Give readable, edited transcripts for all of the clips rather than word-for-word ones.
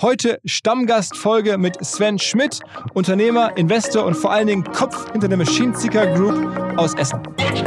Heute Stammgastfolge mit Sven Schmidt, Unternehmer, Investor und vor allen Dingen Kopf hinter der Machine Seeker Group aus Essen.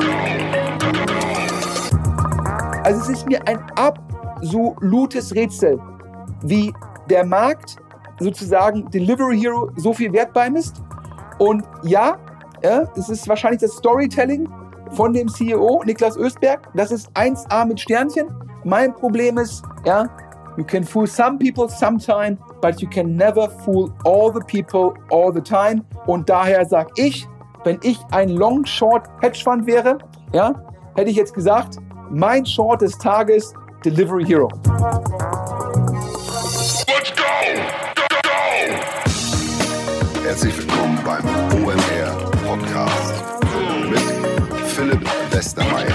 Also es ist mir ein absolutes Rätsel, wie der Markt sozusagen Delivery Hero so viel Wert beimisst. Und ja, es ist wahrscheinlich das Storytelling von dem CEO Niklas Östberg. Das ist 1A mit Sternchen. Mein Problem ist, you can fool some people sometime, but you can never fool all the people all the time. Und daher sage ich, wenn ich ein Long-Short-Hedgefund wäre, hätte ich jetzt gesagt, mein Short des Tages, Delivery Hero. Let's go! Herzlich willkommen beim OMR Podcast mit Philipp Westermeier.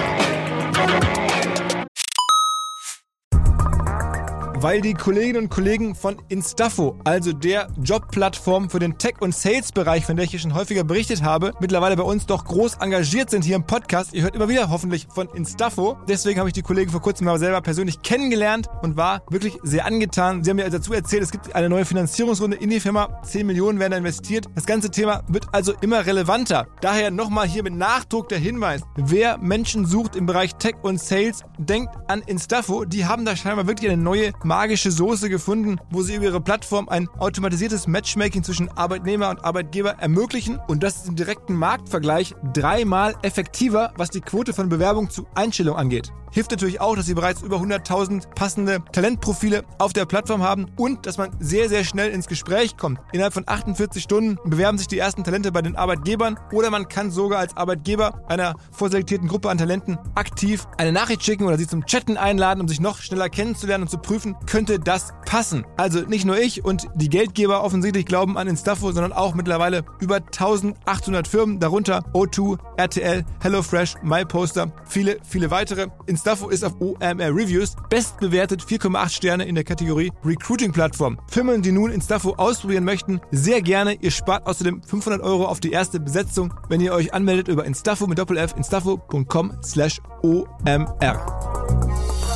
Weil die Kolleginnen und Kollegen von Instafo, also der Jobplattform für den Tech- und Sales-Bereich, von der ich hier schon häufiger berichtet habe, mittlerweile bei uns doch groß engagiert sind hier im Podcast. Ihr hört immer wieder hoffentlich von Instafo. Deswegen habe ich die Kollegen vor kurzem mal selber persönlich kennengelernt und war wirklich sehr angetan. Sie haben mir dazu erzählt, es gibt eine neue Finanzierungsrunde in die Firma. 10 Millionen werden da investiert. Das ganze Thema wird also immer relevanter. Daher nochmal hier mit Nachdruck der Hinweis. Wer Menschen sucht im Bereich Tech und Sales, denkt an Instafo. Die haben da scheinbar wirklich eine neue magische Soße gefunden, wo sie über ihre Plattform ein automatisiertes Matchmaking zwischen Arbeitnehmer und Arbeitgeber ermöglichen, und das ist im direkten Marktvergleich 3-mal effektiver, was die Quote von Bewerbung zu Einstellung angeht. Hilft natürlich auch, dass sie bereits über 100.000 passende Talentprofile auf der Plattform haben und dass man sehr, sehr schnell ins Gespräch kommt. Innerhalb von 48 Stunden bewerben sich die ersten Talente bei den Arbeitgebern, oder man kann sogar als Arbeitgeber einer vorselektierten Gruppe an Talenten aktiv eine Nachricht schicken oder sie zum Chatten einladen, um sich noch schneller kennenzulernen und zu prüfen, könnte das passen. Also nicht nur ich und die Geldgeber offensichtlich glauben an Instafo, sondern auch mittlerweile über 1.800 Firmen, darunter O2, RTL, HelloFresh, MyPoster, viele, viele weitere. Instafo ist auf OMR Reviews bestbewertet, 4,8 Sterne in der Kategorie Recruiting-Plattform. Firmen, die nun Instafo ausprobieren möchten, sehr gerne. Ihr spart außerdem 500 € auf die erste Besetzung, wenn ihr euch anmeldet über Instafo mit Doppel-F, instafo.com/OMR.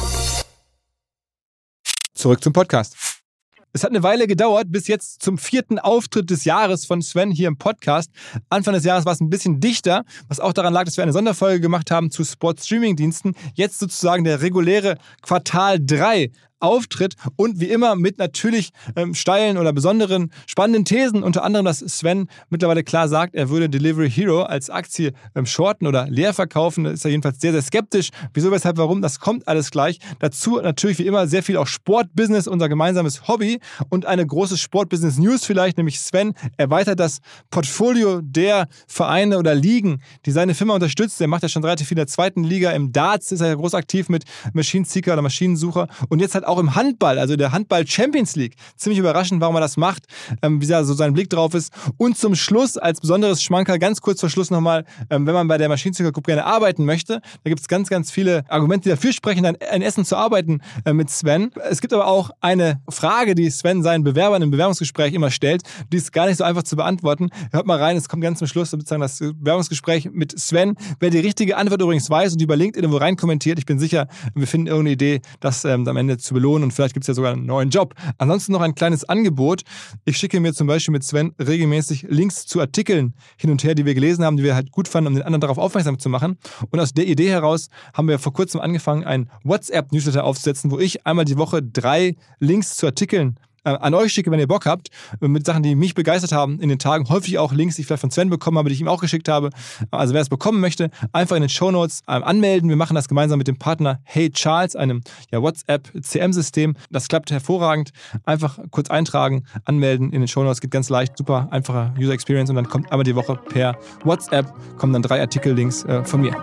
Zurück zum Podcast. Es hat eine Weile gedauert, bis jetzt zum 4. Auftritt des Jahres von Sven hier im Podcast. Anfang des Jahres war es ein bisschen dichter, was auch daran lag, dass wir eine Sonderfolge gemacht haben zu Sport-Streaming-Diensten. Jetzt sozusagen der reguläre Quartal 3 Auftritt und wie immer mit natürlich steilen oder besonderen spannenden Thesen, unter anderem, dass Sven mittlerweile klar sagt, er würde Delivery Hero als Aktie shorten oder leer verkaufen. Da ist er jedenfalls sehr, sehr skeptisch. Wieso, weshalb, warum, das kommt alles gleich. Dazu natürlich wie immer sehr viel auch Sportbusiness, unser gemeinsames Hobby, und eine große Sportbusiness-News vielleicht, nämlich Sven erweitert das Portfolio der Vereine oder Ligen, die seine Firma unterstützt. Er macht ja schon relativ viel in der 2. Liga. Im Darts ist er ja groß aktiv mit Machine Seeker oder Maschinensucher, und jetzt hat auch im Handball, also der Handball Champions League. Ziemlich überraschend, warum er das macht, wie da so sein Blick drauf ist. Und zum Schluss, als besonderes Schmankerl, ganz kurz vor Schluss nochmal, wenn man bei der Machine Seeker Group gerne arbeiten möchte, da gibt es ganz, ganz viele Argumente, die dafür sprechen, dann in Essen zu arbeiten mit Sven. Es gibt aber auch eine Frage, die Sven seinen Bewerbern im Bewerbungsgespräch immer stellt. Die ist gar nicht so einfach zu beantworten. Hört mal rein, es kommt ganz zum Schluss sozusagen das Bewerbungsgespräch mit Sven. Wer die richtige Antwort übrigens weiß und die über LinkedIn irgendwo rein kommentiert, ich bin sicher, wir finden irgendeine Idee, das am Ende zu belohnen, und vielleicht gibt es ja sogar einen neuen Job. Ansonsten noch ein kleines Angebot. Ich schicke mir zum Beispiel mit Sven regelmäßig Links zu Artikeln hin und her, die wir gelesen haben, die wir halt gut fanden, um den anderen darauf aufmerksam zu machen. Und aus der Idee heraus haben wir vor kurzem angefangen, einen WhatsApp-Newsletter aufzusetzen, wo ich einmal die Woche 3 Links zu Artikeln an euch schicke, wenn ihr Bock habt, mit Sachen, die mich begeistert haben in den Tagen. Häufig auch Links, die ich vielleicht von Sven bekommen habe, die ich ihm auch geschickt habe. Also wer es bekommen möchte, einfach in den Shownotes anmelden. Wir machen das gemeinsam mit dem Partner Hey Charles, einem WhatsApp-CM-System. Das klappt hervorragend. Einfach kurz eintragen, anmelden in den Shownotes. Geht ganz leicht, super einfacher User Experience, und dann kommt einmal die Woche per WhatsApp, kommen dann 3 Artikel-Links von mir.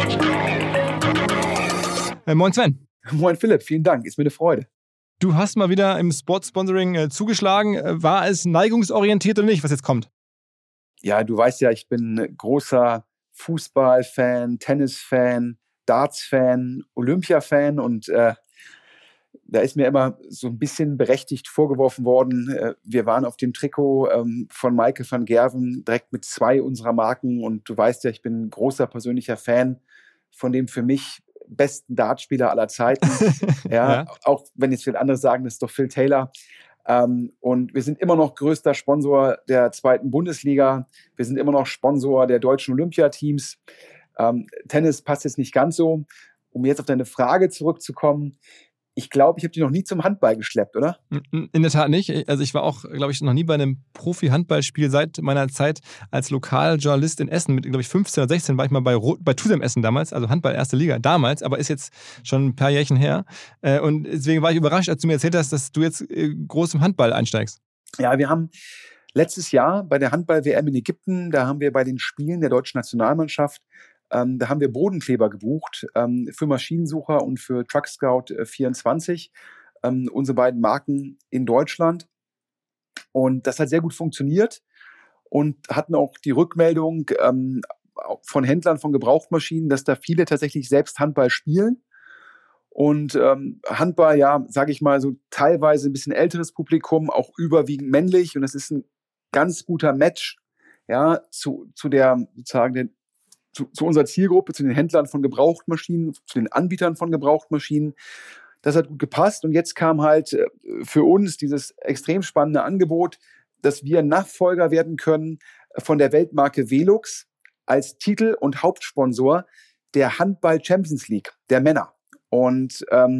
Moin Sven. Moin Philipp, vielen Dank, ist mir eine Freude. Du hast mal wieder im Sportsponsoring zugeschlagen. War es neigungsorientiert oder nicht, was jetzt kommt? Ja, du weißt ja, ich bin großer Fußballfan, Tennisfan, Darts-Fan, Olympia-Fan, und da ist mir immer so ein bisschen berechtigt vorgeworfen worden, wir waren auf dem Trikot von Michael van Gerwen direkt mit 2 unserer Marken, und du weißt ja, ich bin großer persönlicher Fan von dem für mich besten Dartspieler aller Zeiten. Ja. Auch wenn jetzt viele andere sagen, das ist doch Phil Taylor. Und wir sind immer noch größter Sponsor der 2. Bundesliga. Wir sind immer noch Sponsor der deutschen Olympiateams. Tennis passt jetzt nicht ganz so. Um jetzt auf deine Frage zurückzukommen, ich glaube, ich habe dich noch nie zum Handball geschleppt, oder? In der Tat nicht. Also ich war auch, glaube ich, noch nie bei einem Profi-Handballspiel seit meiner Zeit als Lokaljournalist in Essen. Mit, glaube ich, 15 oder 16 war ich mal bei Tusem Essen damals, also Handball erste Liga damals, aber ist jetzt schon ein paar Jährchen her. Und deswegen war ich überrascht, als du mir erzählt hast, dass du jetzt groß im Handball einsteigst. Ja, wir haben letztes Jahr bei der Handball-WM in Ägypten, da haben wir bei den Spielen der deutschen Nationalmannschaft da haben wir Bodenkleber gebucht für Maschinensucher und für Truckscout 24, unsere beiden Marken in Deutschland. Und das hat sehr gut funktioniert und hatten auch die Rückmeldung von Händlern von Gebrauchtmaschinen, dass da viele tatsächlich selbst Handball spielen. Und Handball, ja, sage ich mal, so teilweise ein bisschen älteres Publikum, auch überwiegend männlich. Und das ist ein ganz guter Match, ja, zu der sozusagen zu unserer Zielgruppe, zu den Händlern von Gebrauchtmaschinen, zu den Anbietern von Gebrauchtmaschinen. Das hat gut gepasst. Und jetzt kam halt für uns dieses extrem spannende Angebot, dass wir Nachfolger werden können von der Weltmarke Velux als Titel- und Hauptsponsor der Handball Champions League, der Männer. Und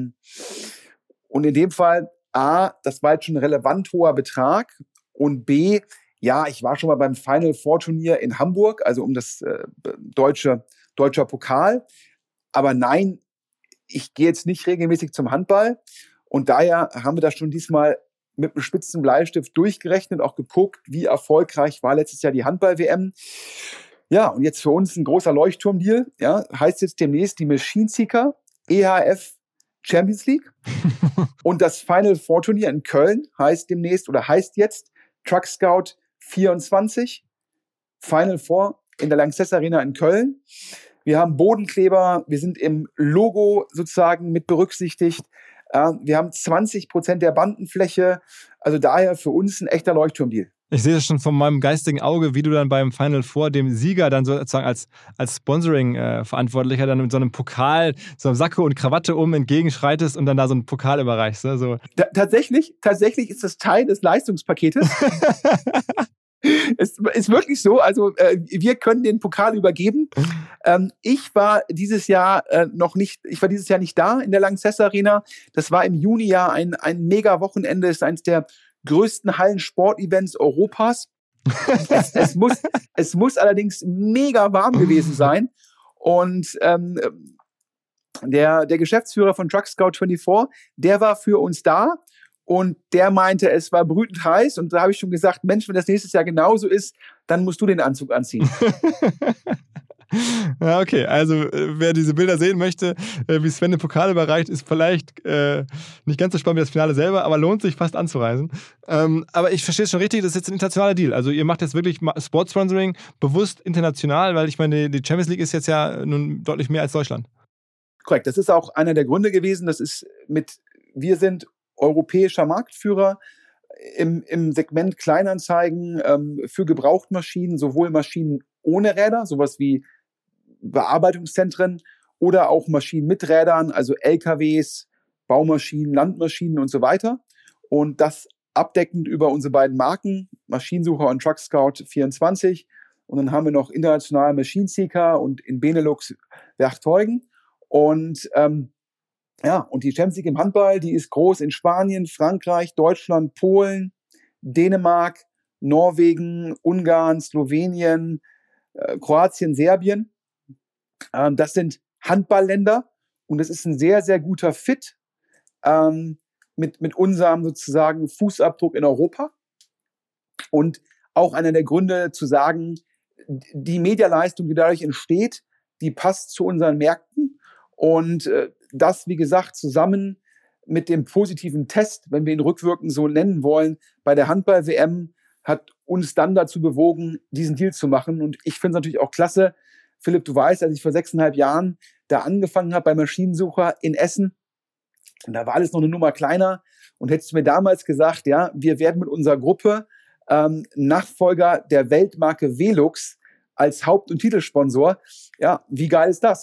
in dem Fall, A, das war jetzt schon ein relevant hoher Betrag und B, ja, ich war schon mal beim Final Four Turnier in Hamburg, also um das deutscher Pokal. Aber nein, ich gehe jetzt nicht regelmäßig zum Handball. Und daher haben wir das schon diesmal mit einem spitzen Bleistift durchgerechnet, auch geguckt, wie erfolgreich war letztes Jahr die Handball-WM. Ja, und jetzt für uns ein großer Leuchtturmdeal. Ja, heißt jetzt demnächst die Machine Seeker EHF Champions League. Und das Final Four Turnier in Köln heißt jetzt Truck Scout 24, Final Four in der Lanxess Arena in Köln. Wir haben Bodenkleber, wir sind im Logo sozusagen mit berücksichtigt. Wir haben 20% der Bandenfläche. Also daher für uns ein echter Leuchtturmdeal. Ich sehe das schon von meinem geistigen Auge, wie du dann beim Final Four dem Sieger dann sozusagen als Sponsoring-Verantwortlicher dann mit so einem Pokal, so einem Sakko und Krawatte entgegenschreitest und dann da so einen Pokal überreichst. Ne? So. Tatsächlich ist das Teil des Leistungspaketes. Es ist wirklich so, also wir können den Pokal übergeben. Ich war dieses Jahr nicht da in der Lanxess Arena. Das war im Juni-Jahr ein Mega-Wochenende, ist eines der größten Hallensport-Events Europas. Es muss allerdings mega warm gewesen sein. Und der Geschäftsführer von Truck Scout 24, der war für uns da. Und der meinte, es war brütend heiß. Und da habe ich schon gesagt, Mensch, wenn das nächstes Jahr genauso ist, dann musst du den Anzug anziehen. Ja, okay. Also wer diese Bilder sehen möchte, wie Sven den Pokal überreicht, ist vielleicht nicht ganz so spannend wie das Finale selber, aber lohnt sich fast anzureisen. Aber ich verstehe es schon richtig, das ist jetzt ein internationaler Deal. Also ihr macht jetzt wirklich Sportsponsoring bewusst international, weil ich meine, die Champions League ist jetzt ja nun deutlich mehr als Deutschland. Korrekt. Das ist auch einer der Gründe gewesen. Wir sind europäischer Marktführer im Segment Kleinanzeigen für Gebrauchtmaschinen, sowohl Maschinen ohne Räder, sowas wie Bearbeitungszentren, oder auch Maschinen mit Rädern, also LKWs, Baumaschinen, Landmaschinen und so weiter. Und das abdeckend über unsere beiden Marken, Maschinensucher und Truck Scout 24. Und dann haben wir noch international Machine Seeker und in Benelux Werchteugen. Und und die Champions League im Handball, die ist groß in Spanien, Frankreich, Deutschland, Polen, Dänemark, Norwegen, Ungarn, Slowenien, Kroatien, Serbien. Das sind Handballländer und das ist ein sehr, sehr guter Fit mit unserem sozusagen Fußabdruck in Europa. Und auch einer der Gründe zu sagen, die Medialeistung, die dadurch entsteht, die passt zu unseren Märkten. Und das, wie gesagt, zusammen mit dem positiven Test, wenn wir ihn rückwirkend so nennen wollen, bei der Handball-WM hat uns dann dazu bewogen, diesen Deal zu machen. Und ich finde es natürlich auch klasse, Philipp, du weißt, als ich vor 6,5 Jahren da angefangen habe bei Maschinensucher in Essen, und da war alles noch eine Nummer kleiner, und hättest du mir damals gesagt, ja, wir werden mit unserer Gruppe Nachfolger der Weltmarke Velux als Haupt- und Titelsponsor, ja, wie geil ist das?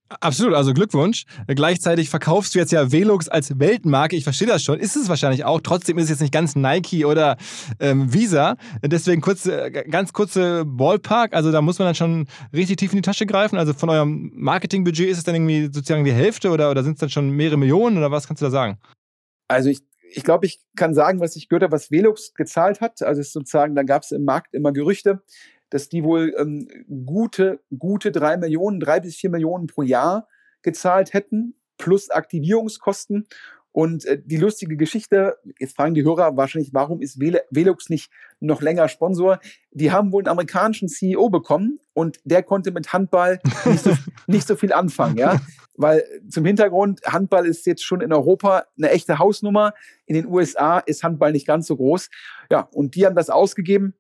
Absolut, also Glückwunsch. Gleichzeitig verkaufst du jetzt ja Velux als Weltmarke. Ich verstehe das schon, ist es wahrscheinlich auch. Trotzdem ist es jetzt nicht ganz Nike oder Visa. Deswegen ganz kurze Ballpark. Also da muss man dann schon richtig tief in die Tasche greifen. Also von eurem Marketingbudget ist es dann irgendwie sozusagen die Hälfte oder sind es dann schon mehrere Millionen oder was kannst du da sagen? Also ich glaube, ich kann sagen, was ich gehört habe, was Velux gezahlt hat. Also es ist sozusagen, da gab es im Markt immer Gerüchte, dass die wohl gute 3 bis 4 Millionen pro Jahr gezahlt hätten, plus Aktivierungskosten. Und die lustige Geschichte, jetzt fragen die Hörer wahrscheinlich, warum ist Velux nicht noch länger Sponsor? Die haben wohl einen amerikanischen CEO bekommen und der konnte mit Handball nicht so viel anfangen, ja. Weil zum Hintergrund, Handball ist jetzt schon in Europa eine echte Hausnummer. In den USA ist Handball nicht ganz so groß. Ja, und die haben das ausgegeben.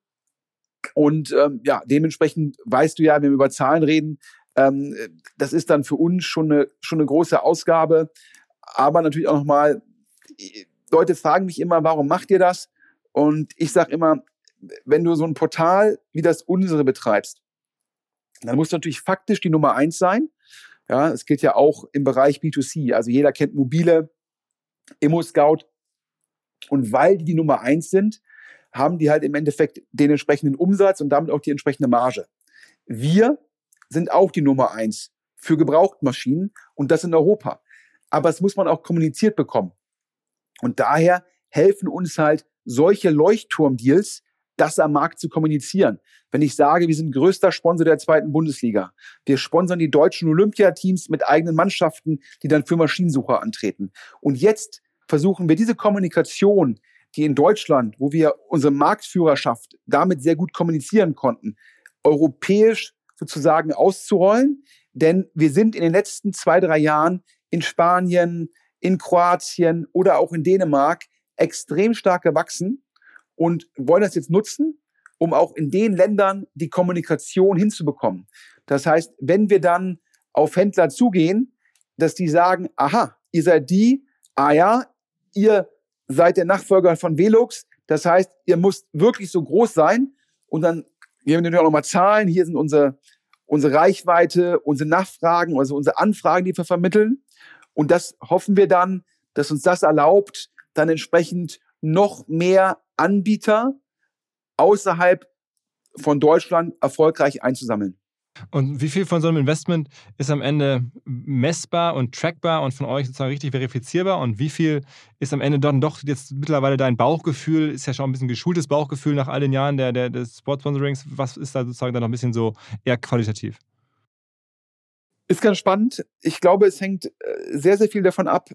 Und dementsprechend weißt du ja, wenn wir über Zahlen reden, das ist dann für uns schon eine große Ausgabe. Aber natürlich auch nochmal, Leute fragen mich immer, warum macht ihr das? Und ich sage immer, wenn du so ein Portal wie das unsere betreibst, dann musst du natürlich faktisch die Nummer 1 sein. Ja, es gilt ja auch im Bereich B2C. Also jeder kennt Mobile, ImmoScout. Und weil die Nummer 1 sind, haben die halt im Endeffekt den entsprechenden Umsatz und damit auch die entsprechende Marge. Wir sind auch die Nummer 1 für Gebrauchtmaschinen und das in Europa. Aber es muss man auch kommuniziert bekommen. Und daher helfen uns halt solche Leuchtturmdeals, das am Markt zu kommunizieren. Wenn ich sage, wir sind größter Sponsor der 2. Bundesliga, wir sponsern die deutschen Olympiateams mit eigenen Mannschaften, die dann für Maschinensucher antreten. Und jetzt versuchen wir diese Kommunikation, die in Deutschland, wo wir unsere Marktführerschaft damit sehr gut kommunizieren konnten, europäisch sozusagen auszurollen. Denn wir sind in den letzten 2-3 Jahren in Spanien, in Kroatien oder auch in Dänemark extrem stark gewachsen und wollen das jetzt nutzen, um auch in den Ländern die Kommunikation hinzubekommen. Das heißt, wenn wir dann auf Händler zugehen, dass die sagen, aha, ihr seid die, ihr seid der Nachfolger von Velux, das heißt, ihr müsst wirklich so groß sein und dann geben wir natürlich auch nochmal Zahlen, hier sind unsere Reichweite, unsere Nachfragen, also unsere Anfragen, die wir vermitteln und das hoffen wir dann, dass uns das erlaubt, dann entsprechend noch mehr Anbieter außerhalb von Deutschland erfolgreich einzusammeln. Und wie viel von so einem Investment ist am Ende messbar und trackbar und von euch sozusagen richtig verifizierbar? Und wie viel ist am Ende dann doch jetzt mittlerweile dein Bauchgefühl? Ist ja schon ein bisschen geschultes Bauchgefühl nach all den Jahren des Sportsponsorings. Was ist da sozusagen dann noch ein bisschen so eher qualitativ? Ist ganz spannend. Ich glaube, es hängt sehr, sehr viel davon ab,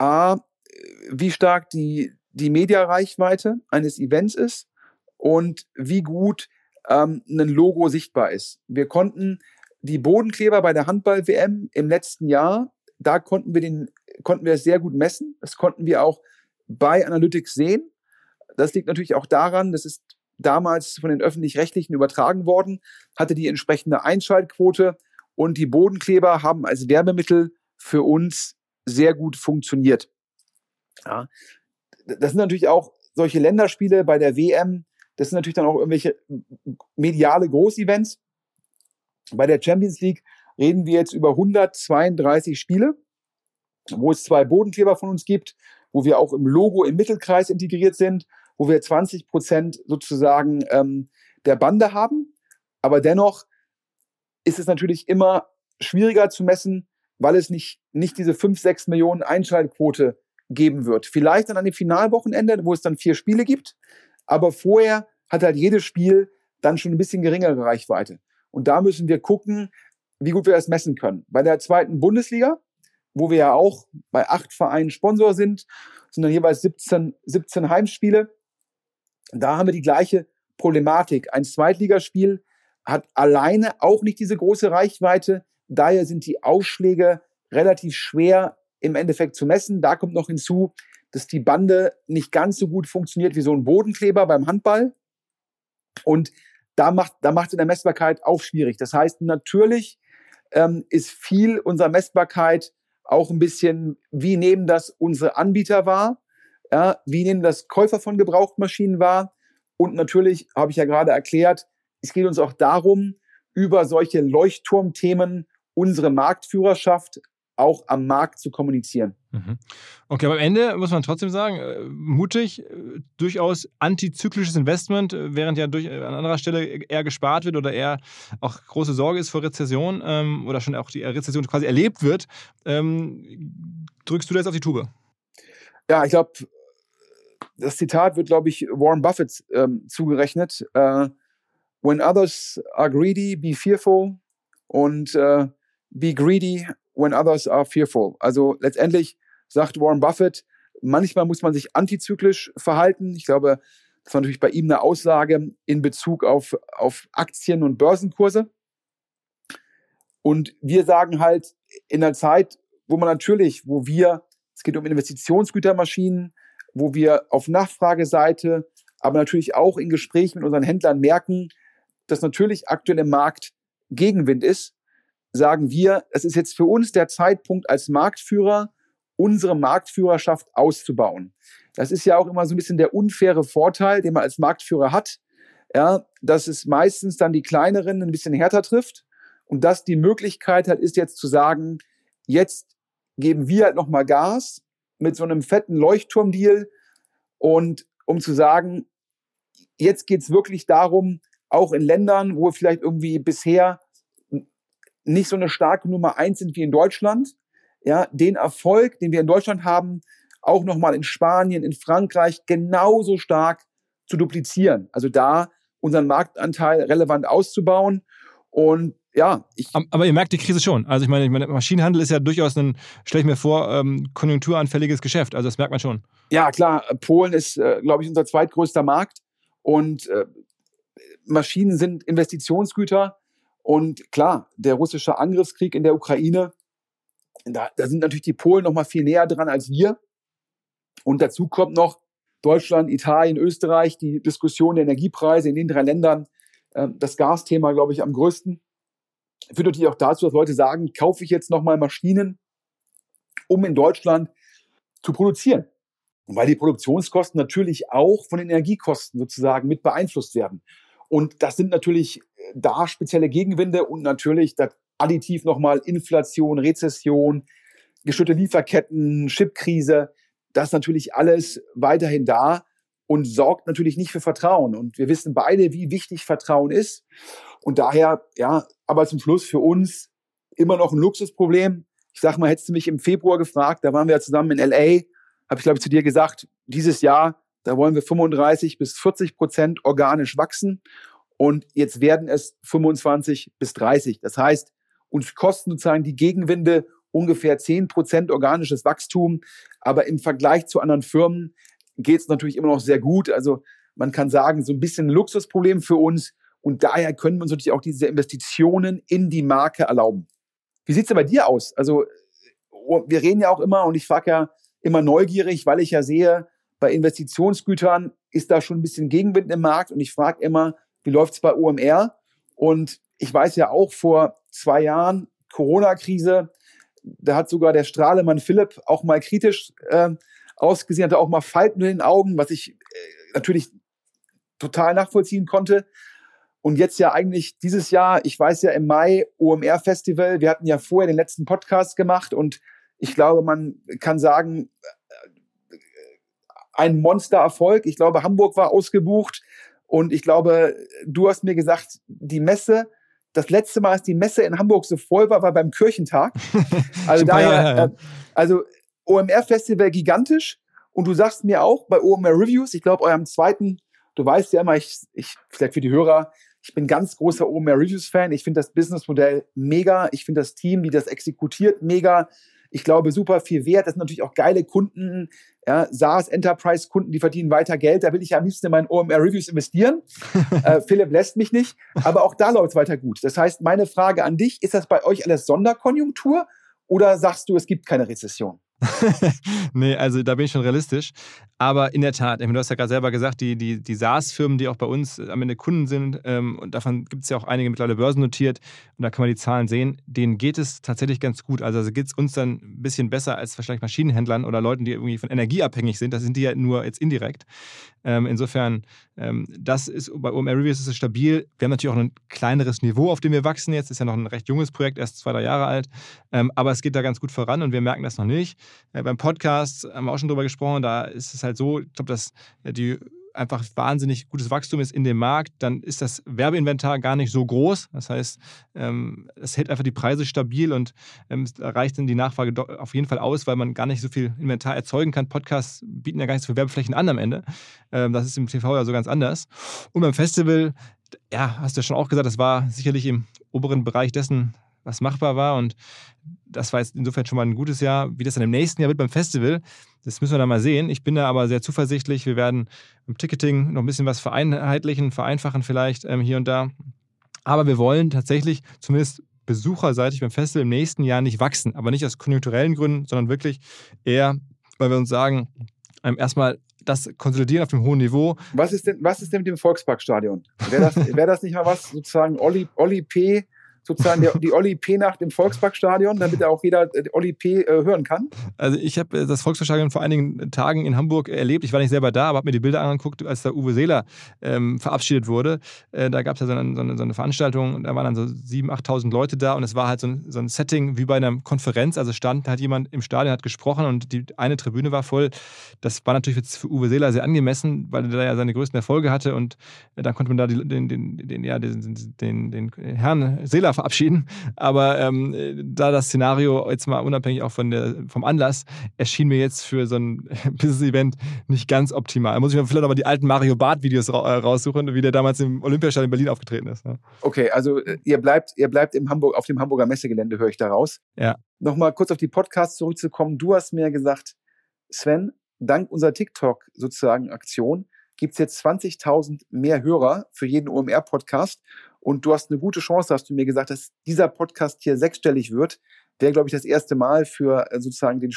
wie stark die Mediareichweite eines Events ist und wie gut ein Logo sichtbar ist. Wir konnten die Bodenkleber bei der Handball-WM im letzten Jahr, da konnten wir es sehr gut messen. Das konnten wir auch bei Analytics sehen. Das liegt natürlich auch daran, das ist damals von den Öffentlich-Rechtlichen übertragen worden, hatte die entsprechende Einschaltquote und die Bodenkleber haben als Werbemittel für uns sehr gut funktioniert. Ja. Das sind natürlich auch solche Länderspiele bei der WM, das sind natürlich dann auch irgendwelche mediale Großevents. Bei der Champions League reden wir jetzt über 132 Spiele, wo es 2 Bodenkleber von uns gibt, wo wir auch im Logo im Mittelkreis integriert sind, wo wir 20% sozusagen der Bande haben. Aber dennoch ist es natürlich immer schwieriger zu messen, weil es nicht diese 5-6 Millionen Einschaltquote geben wird. Vielleicht dann an dem Finalwochenende, wo es dann 4 Spiele gibt. Aber vorher hat halt jedes Spiel dann schon ein bisschen geringere Reichweite. Und da müssen wir gucken, wie gut wir das messen können. Bei der 2. Bundesliga, wo wir ja auch bei 8 Vereinen Sponsor sind dann jeweils 17 Heimspiele. Da haben wir die gleiche Problematik. Ein Zweitligaspiel hat alleine auch nicht diese große Reichweite. Daher sind die Ausschläge relativ schwer im Endeffekt zu messen. Da kommt noch hinzu, dass die Bande nicht ganz so gut funktioniert wie so ein Bodenkleber beim Handball. Und da macht es in der Messbarkeit auch schwierig. Das heißt, natürlich ist viel unserer Messbarkeit auch ein bisschen, wie nehmen das unsere Anbieter wahr? Ja, wie nehmen das Käufer von Gebrauchtmaschinen wahr? Und natürlich, habe ich ja gerade erklärt, es geht uns auch darum, über solche Leuchtturmthemen unsere Marktführerschaft auch am Markt zu kommunizieren. Okay, aber am Ende muss man trotzdem sagen, mutig, durchaus antizyklisches Investment, während ja an anderer Stelle eher gespart wird oder eher auch große Sorge ist vor Rezession oder schon auch die Rezession quasi erlebt wird. Drückst du da jetzt auf die Tube? Ja, ich glaube, das Zitat wird, glaube ich, Warren Buffett zugerechnet. When others are greedy, be fearful und be greedy when others are fearful. Also letztendlich sagt Warren Buffett, manchmal muss man sich antizyklisch verhalten. Ich glaube, das war natürlich bei ihm eine Aussage in Bezug auf Aktien und Börsenkurse. Und wir sagen halt, in einer Zeit, es geht um Investitionsgütermaschinen, wo wir auf Nachfrageseite, aber natürlich auch in Gesprächen mit unseren Händlern merken, dass natürlich aktuell im Markt Gegenwind ist, sagen wir, es ist jetzt für uns der Zeitpunkt als Marktführer, unsere Marktführerschaft auszubauen. Das ist ja auch immer so ein bisschen der unfaire Vorteil, den man als Marktführer hat, ja, dass es meistens dann die kleineren ein bisschen härter trifft und dass die Möglichkeit halt ist jetzt zu sagen, jetzt geben wir halt nochmal Gas mit so einem fetten Leuchtturmdeal und um zu sagen, jetzt geht's wirklich darum, auch in Ländern, wo wir vielleicht irgendwie bisher nicht so eine starke Nummer 1 sind wie in Deutschland, ja, den Erfolg, den wir in Deutschland haben, auch nochmal in Spanien, in Frankreich genauso stark zu duplizieren. Also da unseren Marktanteil relevant auszubauen. Und ja, aber ihr merkt die Krise schon. Also ich meine, Maschinenhandel ist ja durchaus stelle ich mir vor, konjunkturanfälliges Geschäft. Also das merkt man schon. Ja, klar. Polen ist, glaube ich, unser zweitgrößter Markt. Und Maschinen sind Investitionsgüter. Und klar, der russische Angriffskrieg in der Ukraine, da sind natürlich die Polen noch mal viel näher dran als wir. Und dazu kommt noch Deutschland, Italien, Österreich, die Diskussion der Energiepreise in den 3 Ländern, das Gasthema, glaube ich, am größten. Führt natürlich auch dazu, dass Leute sagen, kaufe ich jetzt noch mal Maschinen, um in Deutschland zu produzieren. Und weil die Produktionskosten natürlich auch von den Energiekosten sozusagen mit beeinflusst werden. Und das sind natürlich da spezielle Gegenwinde und natürlich das additiv nochmal Inflation, Rezession, gestörte Lieferketten, Chipkrise. Das ist natürlich alles weiterhin da und sorgt natürlich nicht für Vertrauen. Und wir wissen beide, wie wichtig Vertrauen ist. Und daher, ja, aber zum Schluss für uns immer noch ein Luxusproblem. Ich sag mal, hättest du mich im Februar gefragt, da waren wir ja zusammen in L.A., habe ich, glaube ich, zu dir gesagt, dieses Jahr, da wollen wir 35-40% organisch wachsen. Und jetzt werden es 25-30. Das heißt, uns kosten sozusagen die Gegenwinde ungefähr 10% organisches Wachstum. Aber im Vergleich zu anderen Firmen geht es natürlich immer noch sehr gut. Also man kann sagen, so ein bisschen ein Luxusproblem für uns. Und daher können wir uns natürlich auch diese Investitionen in die Marke erlauben. Wie sieht es denn bei dir aus? Also wir reden ja auch immer und ich frage ja immer neugierig, weil ich ja sehe, bei Investitionsgütern ist da schon ein bisschen Gegenwind im Markt. Und ich frage immer, wie läuft es bei OMR? Und ich weiß ja auch vor 2 Jahren, Corona-Krise, da hat sogar der Strahlemann Philipp auch mal kritisch ausgesehen, hatte auch mal Falten in den Augen, was ich natürlich total nachvollziehen konnte. Und jetzt ja eigentlich dieses Jahr, ich weiß ja im Mai, OMR-Festival, wir hatten ja vorher den letzten Podcast gemacht und ich glaube, man kann sagen, ein Monstererfolg. Ich glaube, Hamburg war ausgebucht. Und ich glaube, du hast mir gesagt, die Messe, das letzte Mal, als die Messe in Hamburg so voll war, war beim Kirchentag. Also daher, also OMR-Festival gigantisch. Und du sagst mir auch bei OMR Reviews, ich glaube, eurem zweiten, du weißt ja immer, ich vielleicht für die Hörer, ich bin ganz großer OMR Reviews-Fan. Ich finde das Businessmodell mega. Ich finde das Team, wie das exekutiert, mega. Ich glaube, super viel wert. Das sind natürlich auch geile Kunden, ja, SaaS-Enterprise-Kunden, die verdienen weiter Geld. Da will ich ja am liebsten in meinen OMR-Reviews investieren. Philipp lässt mich nicht. Aber auch da läuft es weiter gut. Das heißt, meine Frage an dich, ist das bei euch alles Sonderkonjunktur oder sagst du, es gibt keine Rezession? Nee, also da bin ich schon realistisch. Aber in der Tat, du hast ja gerade selber gesagt, die SaaS-Firmen, die auch bei uns am Ende Kunden sind, und davon gibt es ja auch einige mittlerweile börsennotiert, und da kann man die Zahlen sehen, denen geht es tatsächlich ganz gut. Also geht es uns dann ein bisschen besser als wahrscheinlich Maschinenhändlern oder Leuten, die irgendwie von Energie abhängig sind. Das sind die ja nur jetzt indirekt. Insofern, das ist bei OMR Reviews ist es stabil. Wir haben natürlich auch ein kleineres Niveau, auf dem wir wachsen jetzt. Ist ja noch ein recht junges Projekt, erst 2-3 Jahre alt. Aber es geht da ganz gut voran und wir merken das noch nicht. Beim Podcast haben wir auch schon drüber gesprochen, da ist es halt so, ich glaube, dass die einfach wahnsinnig gutes Wachstum ist in dem Markt, dann ist das Werbeinventar gar nicht so groß. Das heißt, es hält einfach die Preise stabil und reicht dann die Nachfrage auf jeden Fall aus, weil man gar nicht so viel Inventar erzeugen kann. Podcasts bieten ja gar nicht so viele Werbeflächen an am Ende. Das ist im TV ja so ganz anders. Und beim Festival, ja, hast du ja schon auch gesagt, das war sicherlich im oberen Bereich dessen, was machbar war, und das war jetzt insofern schon mal ein gutes Jahr. Wie das dann im nächsten Jahr wird beim Festival, das müssen wir dann mal sehen. Ich bin da aber sehr zuversichtlich. Wir werden im Ticketing noch ein bisschen was vereinfachen vielleicht hier und da. Aber wir wollen tatsächlich zumindest besucherseitig beim Festival im nächsten Jahr nicht wachsen. Aber nicht aus konjunkturellen Gründen, sondern wirklich eher, weil wir uns sagen, erstmal das konsolidieren auf dem hohen Niveau. Was ist denn mit dem Volksparkstadion? Wäre das nicht mal was, sozusagen Olli P., sozusagen die Olli P-Nacht im Volksparkstadion, damit auch jeder Olli P. hören kann? Also ich habe das Volksparkstadion vor einigen Tagen in Hamburg erlebt. Ich war nicht selber da, aber habe mir die Bilder angeguckt, als der Uwe Seeler verabschiedet wurde. Da gab es ja so eine Veranstaltung und da waren dann so 7.000, 8.000 Leute da und es war halt so ein Setting wie bei einer Konferenz. Also stand halt jemand im Stadion, hat gesprochen und die eine Tribüne war voll. Das war natürlich jetzt für Uwe Seeler sehr angemessen, weil er da ja seine größten Erfolge hatte und dann konnte man da den Herrn Seeler verabschieden, aber da das Szenario jetzt mal unabhängig auch vom Anlass erschien mir jetzt für so ein Business-Event nicht ganz optimal. Da muss ich mir vielleicht aber die alten Mario Barth-Videos raussuchen, wie der damals im Olympiastadion in Berlin aufgetreten ist. Ne? Okay, also ihr bleibt auf dem Hamburger Messegelände, höre ich da raus. Ja. Nochmal kurz auf die Podcasts zurückzukommen. Du hast mir gesagt, Sven, dank unserer TikTok sozusagen Aktion gibt es jetzt 20.000 mehr Hörer für jeden OMR-Podcast. Und du hast eine gute Chance, hast du mir gesagt, dass dieser Podcast hier 6-stellig wird. Wäre, glaube ich, das erste Mal für sozusagen den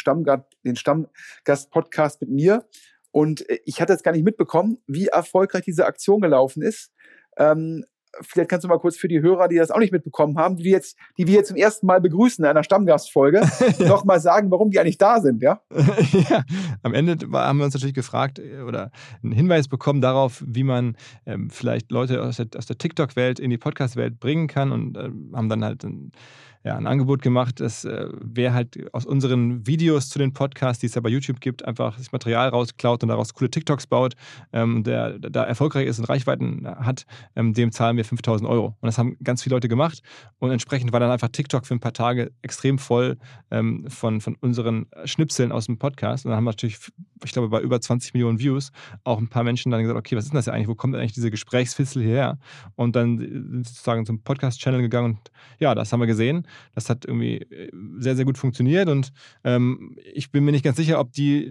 Stammgast-Podcast mit mir. Und ich hatte jetzt gar nicht mitbekommen, wie erfolgreich diese Aktion gelaufen ist. Vielleicht kannst du mal kurz für die Hörer, die das auch nicht mitbekommen haben, die wir jetzt zum ersten Mal begrüßen in einer Stammgastfolge, noch mal sagen, warum die eigentlich da sind, ja? Ja, am Ende haben wir uns natürlich gefragt oder einen Hinweis bekommen darauf, wie man vielleicht Leute aus der TikTok-Welt in die Podcast-Welt bringen kann und haben dann halt ein Angebot gemacht, dass wer halt aus unseren Videos zu den Podcasts, die es ja bei YouTube gibt, einfach das Material rausklaut und daraus coole TikToks baut, der da erfolgreich ist und Reichweiten hat, dem zahlen wir 5.000 €. Und das haben ganz viele Leute gemacht und entsprechend war dann einfach TikTok für ein paar Tage extrem voll von unseren Schnipseln aus dem Podcast. Und dann haben wir natürlich, ich glaube, bei über 20 Millionen Views auch ein paar Menschen dann gesagt, okay, was ist denn das ja eigentlich? Wo kommt eigentlich diese Gesprächsfitzel hierher? Und dann sind sie sozusagen zum Podcast-Channel gegangen und ja, das haben wir gesehen. Das hat irgendwie sehr, sehr gut funktioniert und ich bin mir nicht ganz sicher, ob die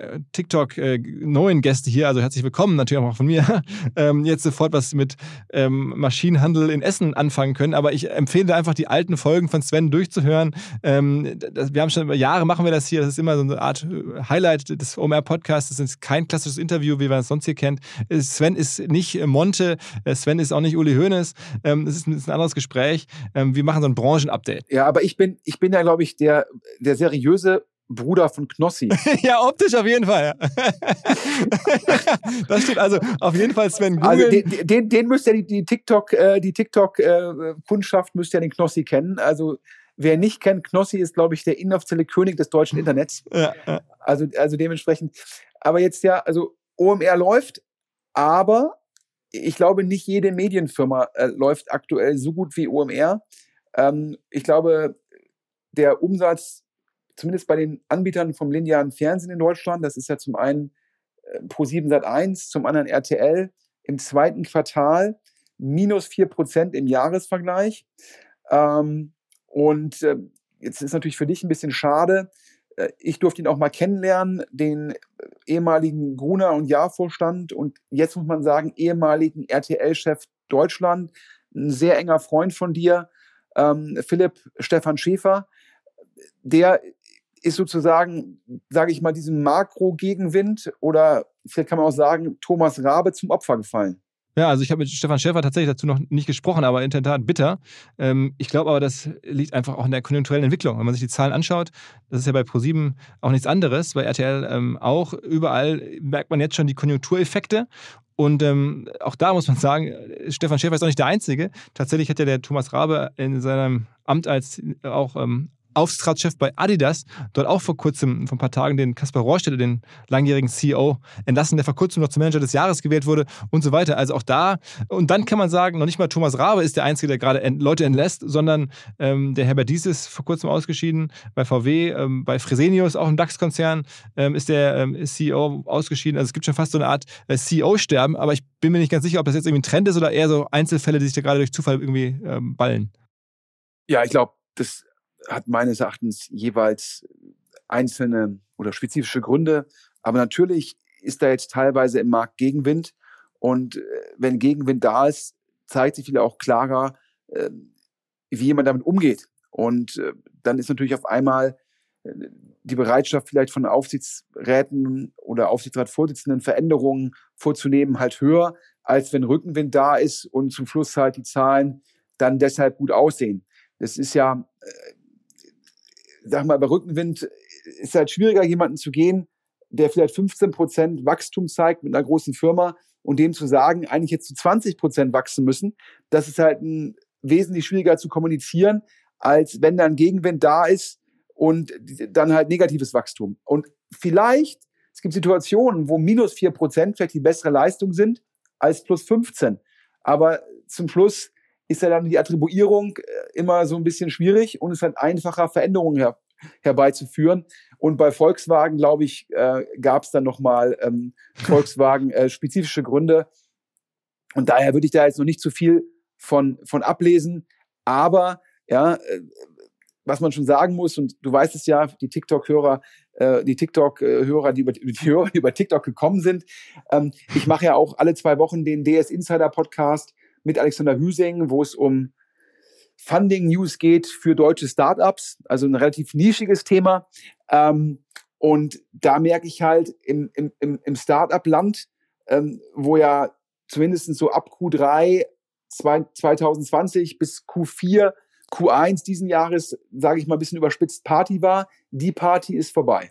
TikTok-neuen Gäste hier, also herzlich willkommen natürlich auch von mir, jetzt sofort was mit Maschinenhandel in Essen anfangen können, aber ich empfehle einfach, die alten Folgen von Sven durchzuhören. Wir haben schon über Jahre, machen wir das hier, das ist immer so eine Art Highlight des OMR-Podcasts, das ist kein klassisches Interview, wie man es sonst hier kennt. Sven ist nicht Monte, Sven ist auch nicht Uli Hoeneß, es ist ein anderes Gespräch. Wir machen so ein Branchenupdate. Ja, aber ich bin ja, glaube ich, der seriöse Bruder von Knossi. Ja, optisch auf jeden Fall. Ja. Das stimmt, also auf jeden Fall Sven googeln. Also den müsst ihr, die TikTok-Kundschaft müsst ihr den Knossi kennen. Also wer nicht kennt, Knossi ist, glaube ich, der inoffizielle König des deutschen Internets. Ja. Also dementsprechend. Aber jetzt ja, also OMR läuft, aber ich glaube, nicht jede Medienfirma läuft aktuell so gut wie OMR. Ich glaube, der Umsatz, zumindest bei den Anbietern vom linearen Fernsehen in Deutschland, das ist ja zum einen Pro7 Sat.1, zum anderen RTL, im zweiten Quartal -4% im Jahresvergleich. Und jetzt ist natürlich für dich ein bisschen schade. Ich durfte ihn auch mal kennenlernen, den ehemaligen Gruner- und Jahr-Vorstand und jetzt muss man sagen, ehemaligen RTL-Chef Deutschland, ein sehr enger Freund von dir, Philipp Stefan Schäfer, der ist sozusagen, sage ich mal, diesem Makro-Gegenwind oder vielleicht kann man auch sagen, Thomas Rabe zum Opfer gefallen? Ja, also ich habe mit Stefan Schäfer tatsächlich dazu noch nicht gesprochen, aber in der Tat bitter. Ich glaube aber, das liegt einfach auch in der konjunkturellen Entwicklung. Wenn man sich die Zahlen anschaut, das ist ja bei ProSieben auch nichts anderes, bei RTL auch. Überall merkt man jetzt schon die Konjunktureffekte. Und auch da muss man sagen, Stefan Schäfer ist auch nicht der Einzige. Tatsächlich hat ja der Thomas Rabe in seinem Amt als auch Aufsichtsratschef bei Adidas dort auch vor kurzem, vor ein paar Tagen, den Kaspar Rohrstetter, den langjährigen CEO, entlassen, der vor kurzem noch zum Manager des Jahres gewählt wurde und so weiter. Also auch da, und dann kann man sagen, noch nicht mal Thomas Rabe ist der Einzige, der gerade Leute entlässt, sondern der Herbert Diess ist vor kurzem ausgeschieden bei VW, bei Fresenius, auch im DAX-Konzern, ist der CEO ausgeschieden. Also es gibt schon fast so eine Art CEO-Sterben, aber ich bin mir nicht ganz sicher, ob das jetzt irgendwie ein Trend ist oder eher so Einzelfälle, die sich da gerade durch Zufall irgendwie ballen. Ja, ich glaube, das hat meines Erachtens jeweils einzelne oder spezifische Gründe. Aber natürlich ist da jetzt teilweise im Markt Gegenwind. Und wenn Gegenwind da ist, zeigt sich wieder auch klarer, wie jemand damit umgeht. Und dann ist natürlich auf einmal die Bereitschaft vielleicht von Aufsichtsräten oder Aufsichtsratsvorsitzenden Veränderungen vorzunehmen halt höher, als wenn Rückenwind da ist und zum Schluss halt die Zahlen dann deshalb gut aussehen. Das ist ja, sag mal, bei Rückenwind ist halt schwieriger, jemanden zu gehen, der vielleicht 15% Wachstum zeigt mit einer großen Firma und dem zu sagen, eigentlich jetzt zu 20% wachsen müssen. Das ist halt wesentlich schwieriger zu kommunizieren, als wenn dann Gegenwind da ist und dann halt negatives Wachstum. Und vielleicht, es gibt Situationen, wo minus 4% vielleicht die bessere Leistung sind als plus 15. Aber zum Schluss ist ja dann die Attribuierung immer so ein bisschen schwierig und es ist halt einfacher, Veränderungen herbeizuführen. Und bei Volkswagen, glaube ich, gab es dann nochmal Volkswagen-spezifische Gründe. Und daher würde ich da jetzt noch nicht zu viel von ablesen. Aber ja, was man schon sagen muss, und du weißt es ja, die TikTok-Hörer, die über TikTok gekommen sind. Ich mache ja auch alle 2 Wochen den DS Insider Podcast mit Alexander Hüsing, wo es um Funding-News geht für deutsche Startups, also ein relativ nischiges Thema. Und da merke ich halt im Startup-Land, wo ja zumindest so ab Q3 2020 bis Q4, Q1 diesen Jahres, sage ich mal ein bisschen überspitzt, Party war. Die Party ist vorbei.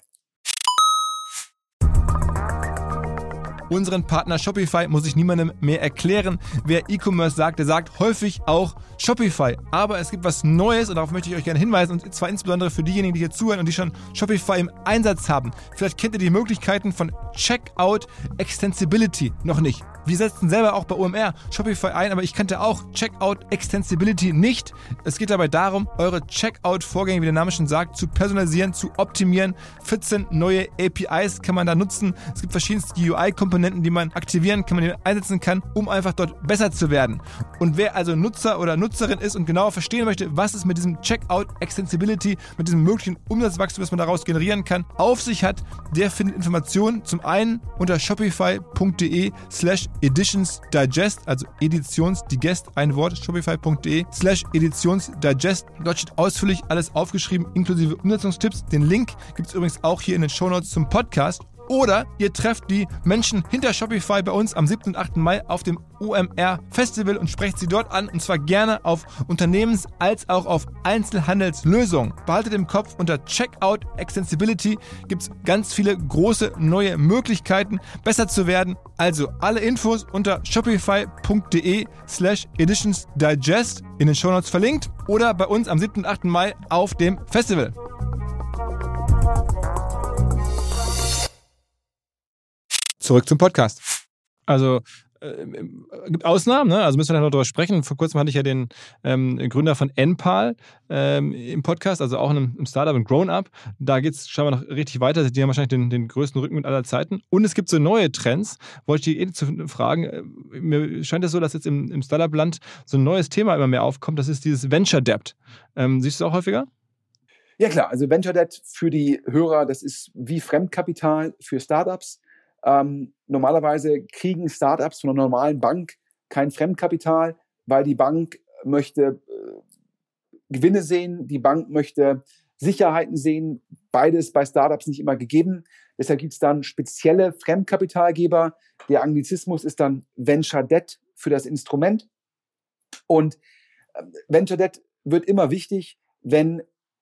Unseren Partner Shopify muss ich niemandem mehr erklären. Wer E-Commerce sagt, der sagt häufig auch Shopify. Aber es gibt was Neues und darauf möchte ich euch gerne hinweisen. Und zwar insbesondere für diejenigen, die hier zuhören und die schon Shopify im Einsatz haben. Vielleicht kennt ihr die Möglichkeiten von Checkout Extensibility noch nicht. Wir setzen selber auch bei OMR Shopify ein, aber ich kannte auch Checkout Extensibility nicht. Es geht dabei darum, eure Checkout-Vorgänge, wie der Name schon sagt, zu personalisieren, zu optimieren. 14 neue APIs kann man da nutzen. Es gibt verschiedenste UI-Komponenten, die man aktivieren kann, man einsetzen kann, um einfach dort besser zu werden. Und wer also Nutzer oder Nutzerin ist und genauer verstehen möchte, was es mit diesem Checkout Extensibility, mit diesem möglichen Umsatzwachstum, das man daraus generieren kann, auf sich hat, der findet Informationen zum einen unter shopify.de/editionsdigest, also Editionsdigest, ein Wort, shopify.de/editionsdigest. Dort steht ausführlich alles aufgeschrieben, inklusive Umsetzungstipps. Den Link gibt es übrigens auch hier in den Shownotes zum Podcast. Oder ihr trefft die Menschen hinter Shopify bei uns am 7. und 8. Mai auf dem OMR Festival und sprecht sie dort an, und zwar gerne auf Unternehmens- als auch auf Einzelhandelslösungen. Behaltet im Kopf, unter Checkout Extensibility gibt es ganz viele große neue Möglichkeiten, besser zu werden. Also alle Infos unter shopify.de/editionsdigest in den Shownotes verlinkt oder bei uns am 7. und 8. Mai auf dem Festival. Zurück zum Podcast. Also gibt Ausnahmen, ne? Also müssen wir dann noch darüber sprechen. Vor kurzem hatte ich ja den Gründer von Enpal im Podcast, also auch in einem Startup, ein Grown-Up. Da geht es scheinbar noch richtig weiter. Die haben wahrscheinlich den größten Rückenwind aller Zeiten. Und es gibt so neue Trends. Wollte ich die fragen. Mir scheint es so, dass jetzt im Startup-Land so ein neues Thema immer mehr aufkommt. Das ist dieses Venture Debt. Siehst du es auch häufiger? Ja klar, also Venture Debt für die Hörer, das ist wie Fremdkapital für Startups. Normalerweise kriegen Startups von einer normalen Bank kein Fremdkapital, weil die Bank möchte Gewinne sehen, die Bank möchte Sicherheiten sehen. beides bei Startups nicht immer gegeben. Deshalb gibt es dann spezielle Fremdkapitalgeber. Der Anglizismus ist dann Venture Debt für das Instrument. Und Venture Debt wird immer wichtig, wenn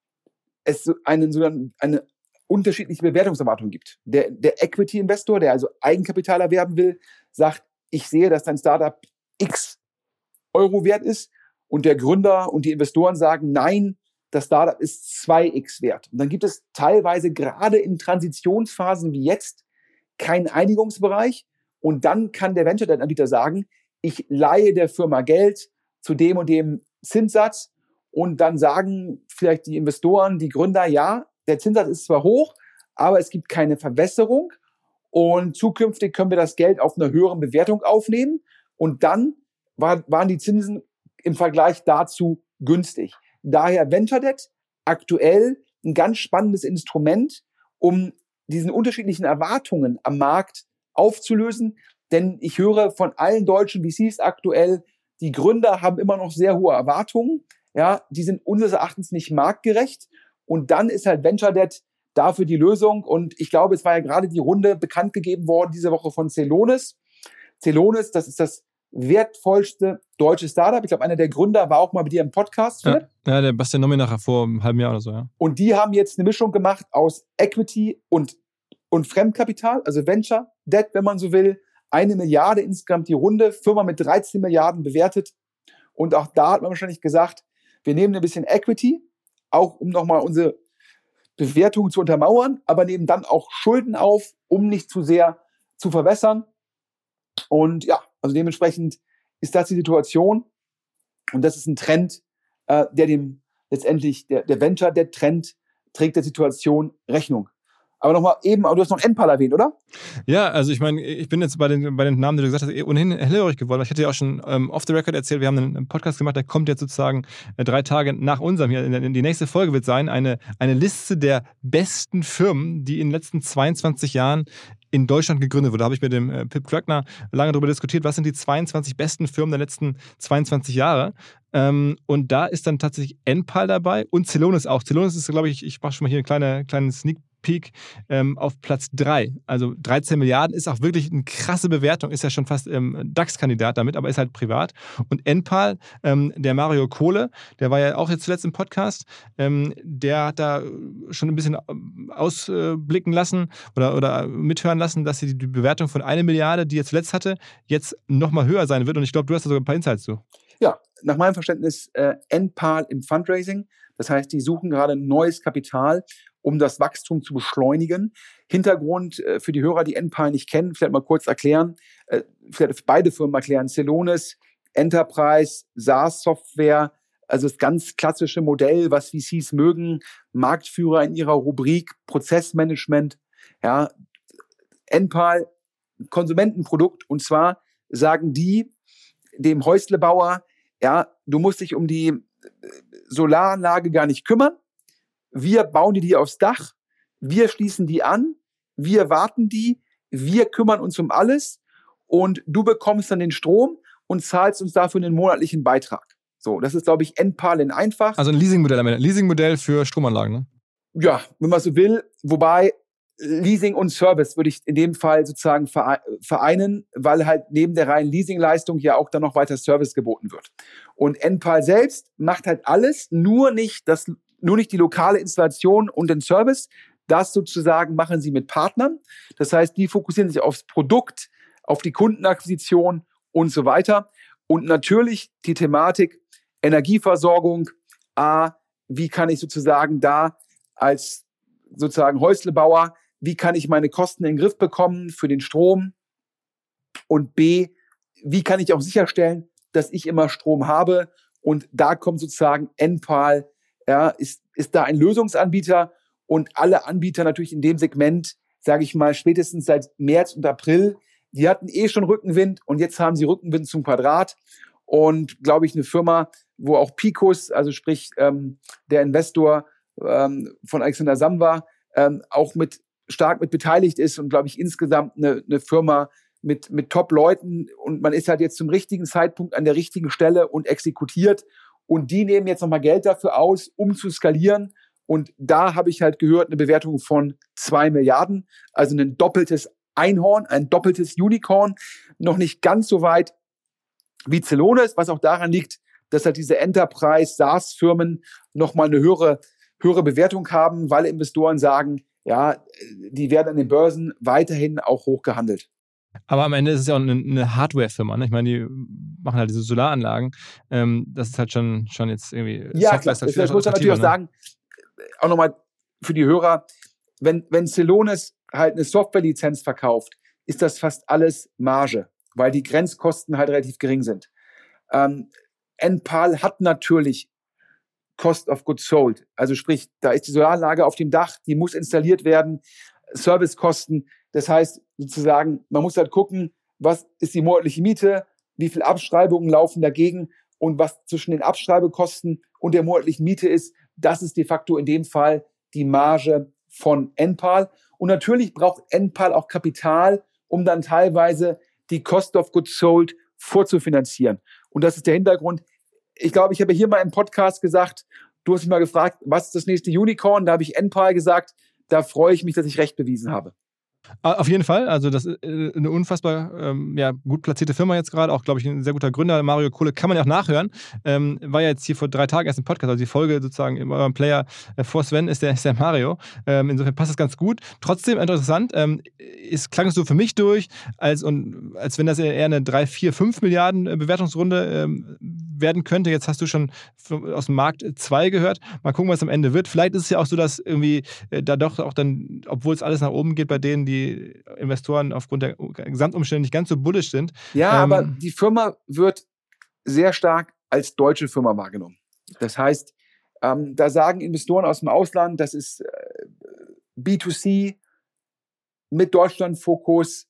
es eine unterschiedliche Bewertungserwartung gibt. Der Equity-Investor, der also Eigenkapital erwerben will, sagt, ich sehe, dass dein Startup X Euro wert ist, und der Gründer und die Investoren sagen, nein, das Startup ist 2x wert. Und dann gibt es teilweise gerade in Transitionsphasen wie jetzt keinen Einigungsbereich, und dann kann der Venture-Debt-Anbieter sagen, ich leihe der Firma Geld zu dem und dem Zinssatz, und dann sagen vielleicht die Investoren, die Gründer, ja, der Zinssatz ist zwar hoch, aber es gibt keine Verwässerung, und zukünftig können wir das Geld auf einer höheren Bewertung aufnehmen, und dann waren die Zinsen im Vergleich dazu günstig. Daher Venture Debt aktuell ein ganz spannendes Instrument, um diesen unterschiedlichen Erwartungen am Markt aufzulösen. Denn ich höre von allen deutschen VCs aktuell, die Gründer haben immer noch sehr hohe Erwartungen. Ja, die sind unseres Erachtens nicht marktgerecht. Und dann ist halt Venture Debt dafür die Lösung. Und ich glaube, es war ja gerade die Runde bekannt gegeben worden diese Woche von Celonis. Celonis, das ist das wertvollste deutsche Startup. Ich glaube, einer der Gründer war auch mal bei dir im Podcast, Philipp. Ja, der Bastian Nominacher vor einem halben Jahr oder so, ja. Und die haben jetzt eine Mischung gemacht aus Equity und Fremdkapital, also Venture Debt, wenn man so will. 1 Milliarde insgesamt die Runde, Firma mit 13 Milliarden bewertet. Und auch da hat man wahrscheinlich gesagt, wir nehmen ein bisschen Equity, auch um nochmal unsere Bewertung zu untermauern, aber nehmen dann auch Schulden auf, um nicht zu sehr zu verwässern. Und ja, also dementsprechend ist das die Situation. Und das ist ein Trend, der dem letztendlich, der Venture-Debt-Trend trägt der Situation Rechnung. Aber nochmal eben, du hast noch Enpal erwähnt, oder? Ja, also ich meine, ich bin jetzt bei den Namen, die du gesagt hast, ohnehin hellhörig geworden. Ich hatte ja auch schon off the record erzählt, wir haben einen Podcast gemacht, der kommt jetzt sozusagen 3 Tage nach unserem hier. Die nächste Folge wird sein, eine Liste der besten Firmen, die in den letzten 22 Jahren in Deutschland gegründet wurde. Da habe ich mit dem Pip Klöckner lange darüber diskutiert, was sind die 22 besten Firmen der letzten 22 Jahre. Und da ist dann tatsächlich Enpal dabei und Celonis auch. Celonis ist, glaube ich mache schon mal hier einen kleinen Sneak Peak auf Platz 3. Also 13 Milliarden ist auch wirklich eine krasse Bewertung, ist ja schon fast DAX-Kandidat damit, aber ist halt privat. Und Enpal, der Mario Kohle, der war ja auch jetzt zuletzt im Podcast, der hat da schon ein bisschen ausblicken lassen oder mithören lassen, dass die Bewertung von 1 Milliarde, die er zuletzt hatte, jetzt nochmal höher sein wird. Und ich glaube, du hast da sogar ein paar Insights zu. Ja, nach meinem Verständnis Enpal im Fundraising. Das heißt, die suchen gerade neues Kapital, um das Wachstum zu beschleunigen. Hintergrund für die Hörer, die Enpal nicht kennen, vielleicht mal kurz erklären, vielleicht beide Firmen erklären. Celonis, Enterprise, SaaS-Software, also das ganz klassische Modell, was VCs mögen, Marktführer in ihrer Rubrik Prozessmanagement. Ja, Enpal, Konsumentenprodukt, und zwar sagen die dem Häuslebauer, ja, du musst dich um die Solaranlage gar nicht kümmern. Wir bauen die dir aufs Dach, wir schließen die an, wir warten die, wir kümmern uns um alles, und du bekommst dann den Strom und zahlst uns dafür einen monatlichen Beitrag. So, das ist, glaube ich, Enpal in einfach. Also ein Leasingmodell für Stromanlagen, ne? Ja, wenn man so will, wobei Leasing und Service würde ich in dem Fall sozusagen vereinen, weil halt neben der reinen Leasingleistung ja auch dann noch weiter Service geboten wird. Und Enpal selbst macht halt alles, nur nicht die lokale Installation und den Service. Das sozusagen machen sie mit Partnern. Das heißt, die fokussieren sich aufs Produkt, auf die Kundenakquisition und so weiter. Und natürlich die Thematik Energieversorgung. Wie kann ich sozusagen da als sozusagen Häuslebauer, wie kann ich meine Kosten in den Griff bekommen für den Strom? Und B, wie kann ich auch sicherstellen, dass ich immer Strom habe? Und da kommt sozusagen Enpal, ja, ist da ein Lösungsanbieter, und alle Anbieter natürlich in dem Segment, sage ich mal, spätestens seit März und April, die hatten schon Rückenwind, und jetzt haben sie Rückenwind zum Quadrat. Und glaube ich, eine Firma, wo auch Picus, also sprich der Investor von Alexander Samwa, auch stark mit beteiligt ist, und glaube ich insgesamt eine Firma mit Top-Leuten, und man ist halt jetzt zum richtigen Zeitpunkt an der richtigen Stelle und exekutiert, und die nehmen jetzt nochmal Geld dafür aus, um zu skalieren Und da habe ich halt gehört, eine Bewertung von 2 Milliarden, also ein doppeltes Einhorn, ein doppeltes Unicorn, noch nicht ganz so weit wie Celonis, was auch daran liegt, dass halt diese Enterprise-SaaS-Firmen nochmal eine höhere Bewertung haben, weil Investoren sagen, ja, die werden an den Börsen weiterhin auch hoch gehandelt. Aber am Ende ist es ja auch eine Hardware-Firma. Ne? Ich meine, die machen halt diese Solaranlagen. Das ist halt schon jetzt irgendwie... Ja, klar. Das muss man natürlich auch sagen, auch nochmal für die Hörer, wenn Celonis halt eine Software-Lizenz verkauft, ist das fast alles Marge, weil die Grenzkosten halt relativ gering sind. Enpal hat natürlich Cost of Goods Sold. Also sprich, da ist die Solaranlage auf dem Dach, die muss installiert werden, Servicekosten. Das heißt sozusagen, man muss halt gucken, was ist die monatliche Miete, wie viele Abschreibungen laufen dagegen und was zwischen den Abschreibekosten und der monatlichen Miete ist, das ist de facto in dem Fall die Marge von Enpal. Und natürlich braucht Enpal auch Kapital, um dann teilweise die Cost of Goods Sold vorzufinanzieren. Und das ist der Hintergrund. Ich glaube, ich habe hier mal im Podcast gesagt, du hast mich mal gefragt, was ist das nächste Unicorn? Da habe ich Enpal gesagt, da freue ich mich, dass ich recht bewiesen habe. Auf jeden Fall, also das ist eine unfassbar gut platzierte Firma jetzt gerade, auch glaube ich ein sehr guter Gründer, Mario Kohle, kann man ja auch nachhören, war ja jetzt hier vor 3 Tagen erst im Podcast, also die Folge sozusagen in eurem Player vor Sven ist der Mario, insofern passt das ganz gut. Trotzdem interessant, klang es so für mich durch, als wenn das eher eine 3, 4, 5 Milliarden Bewertungsrunde werden könnte. Jetzt hast du schon aus dem Markt 2 gehört, mal gucken, was am Ende wird. Vielleicht ist es ja auch so, dass irgendwie da doch auch dann, obwohl es alles nach oben geht bei denen, die Investoren aufgrund der Gesamtumstände nicht ganz so bullish sind. Ja, aber die Firma wird sehr stark als deutsche Firma wahrgenommen. Das heißt, da sagen Investoren aus dem Ausland, das ist B2C mit Deutschland-Fokus,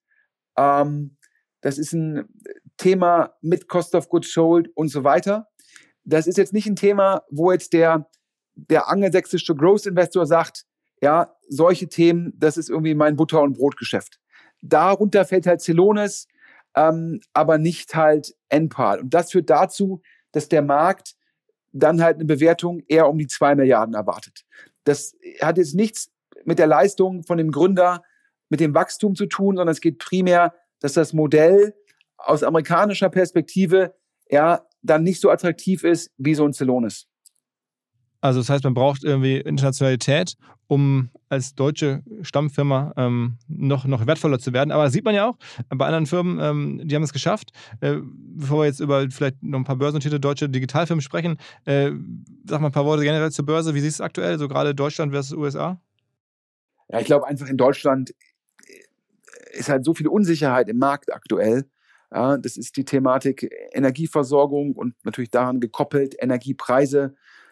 das ist ein Thema mit Cost of Goods Sold und so weiter. Das ist jetzt nicht ein Thema, wo jetzt der angelsächsische Growth-Investor sagt, ja, solche Themen, das ist irgendwie mein Butter- und Brotgeschäft. Darunter fällt halt Celonis, aber nicht halt Enpal. Und das führt dazu, dass der Markt dann halt eine Bewertung eher um die 2 Milliarden erwartet. Das hat jetzt nichts mit der Leistung von dem Gründer, mit dem Wachstum zu tun, sondern es geht primär, dass das Modell aus amerikanischer Perspektive ja dann nicht so attraktiv ist wie so ein Celonis. Also das heißt, man braucht irgendwie Internationalität, um als deutsche Stammfirma noch wertvoller zu werden. Aber das sieht man ja auch bei anderen Firmen, die haben es geschafft. Bevor wir jetzt über vielleicht noch ein paar börsennotierte deutsche Digitalfirmen sprechen, sag mal ein paar Worte generell zur Börse. Wie siehst du es aktuell, so gerade Deutschland versus USA? Ja, ich glaube einfach in Deutschland ist halt so viel Unsicherheit im Markt aktuell. Ja, das ist die Thematik Energieversorgung und natürlich daran gekoppelt Energiepreise.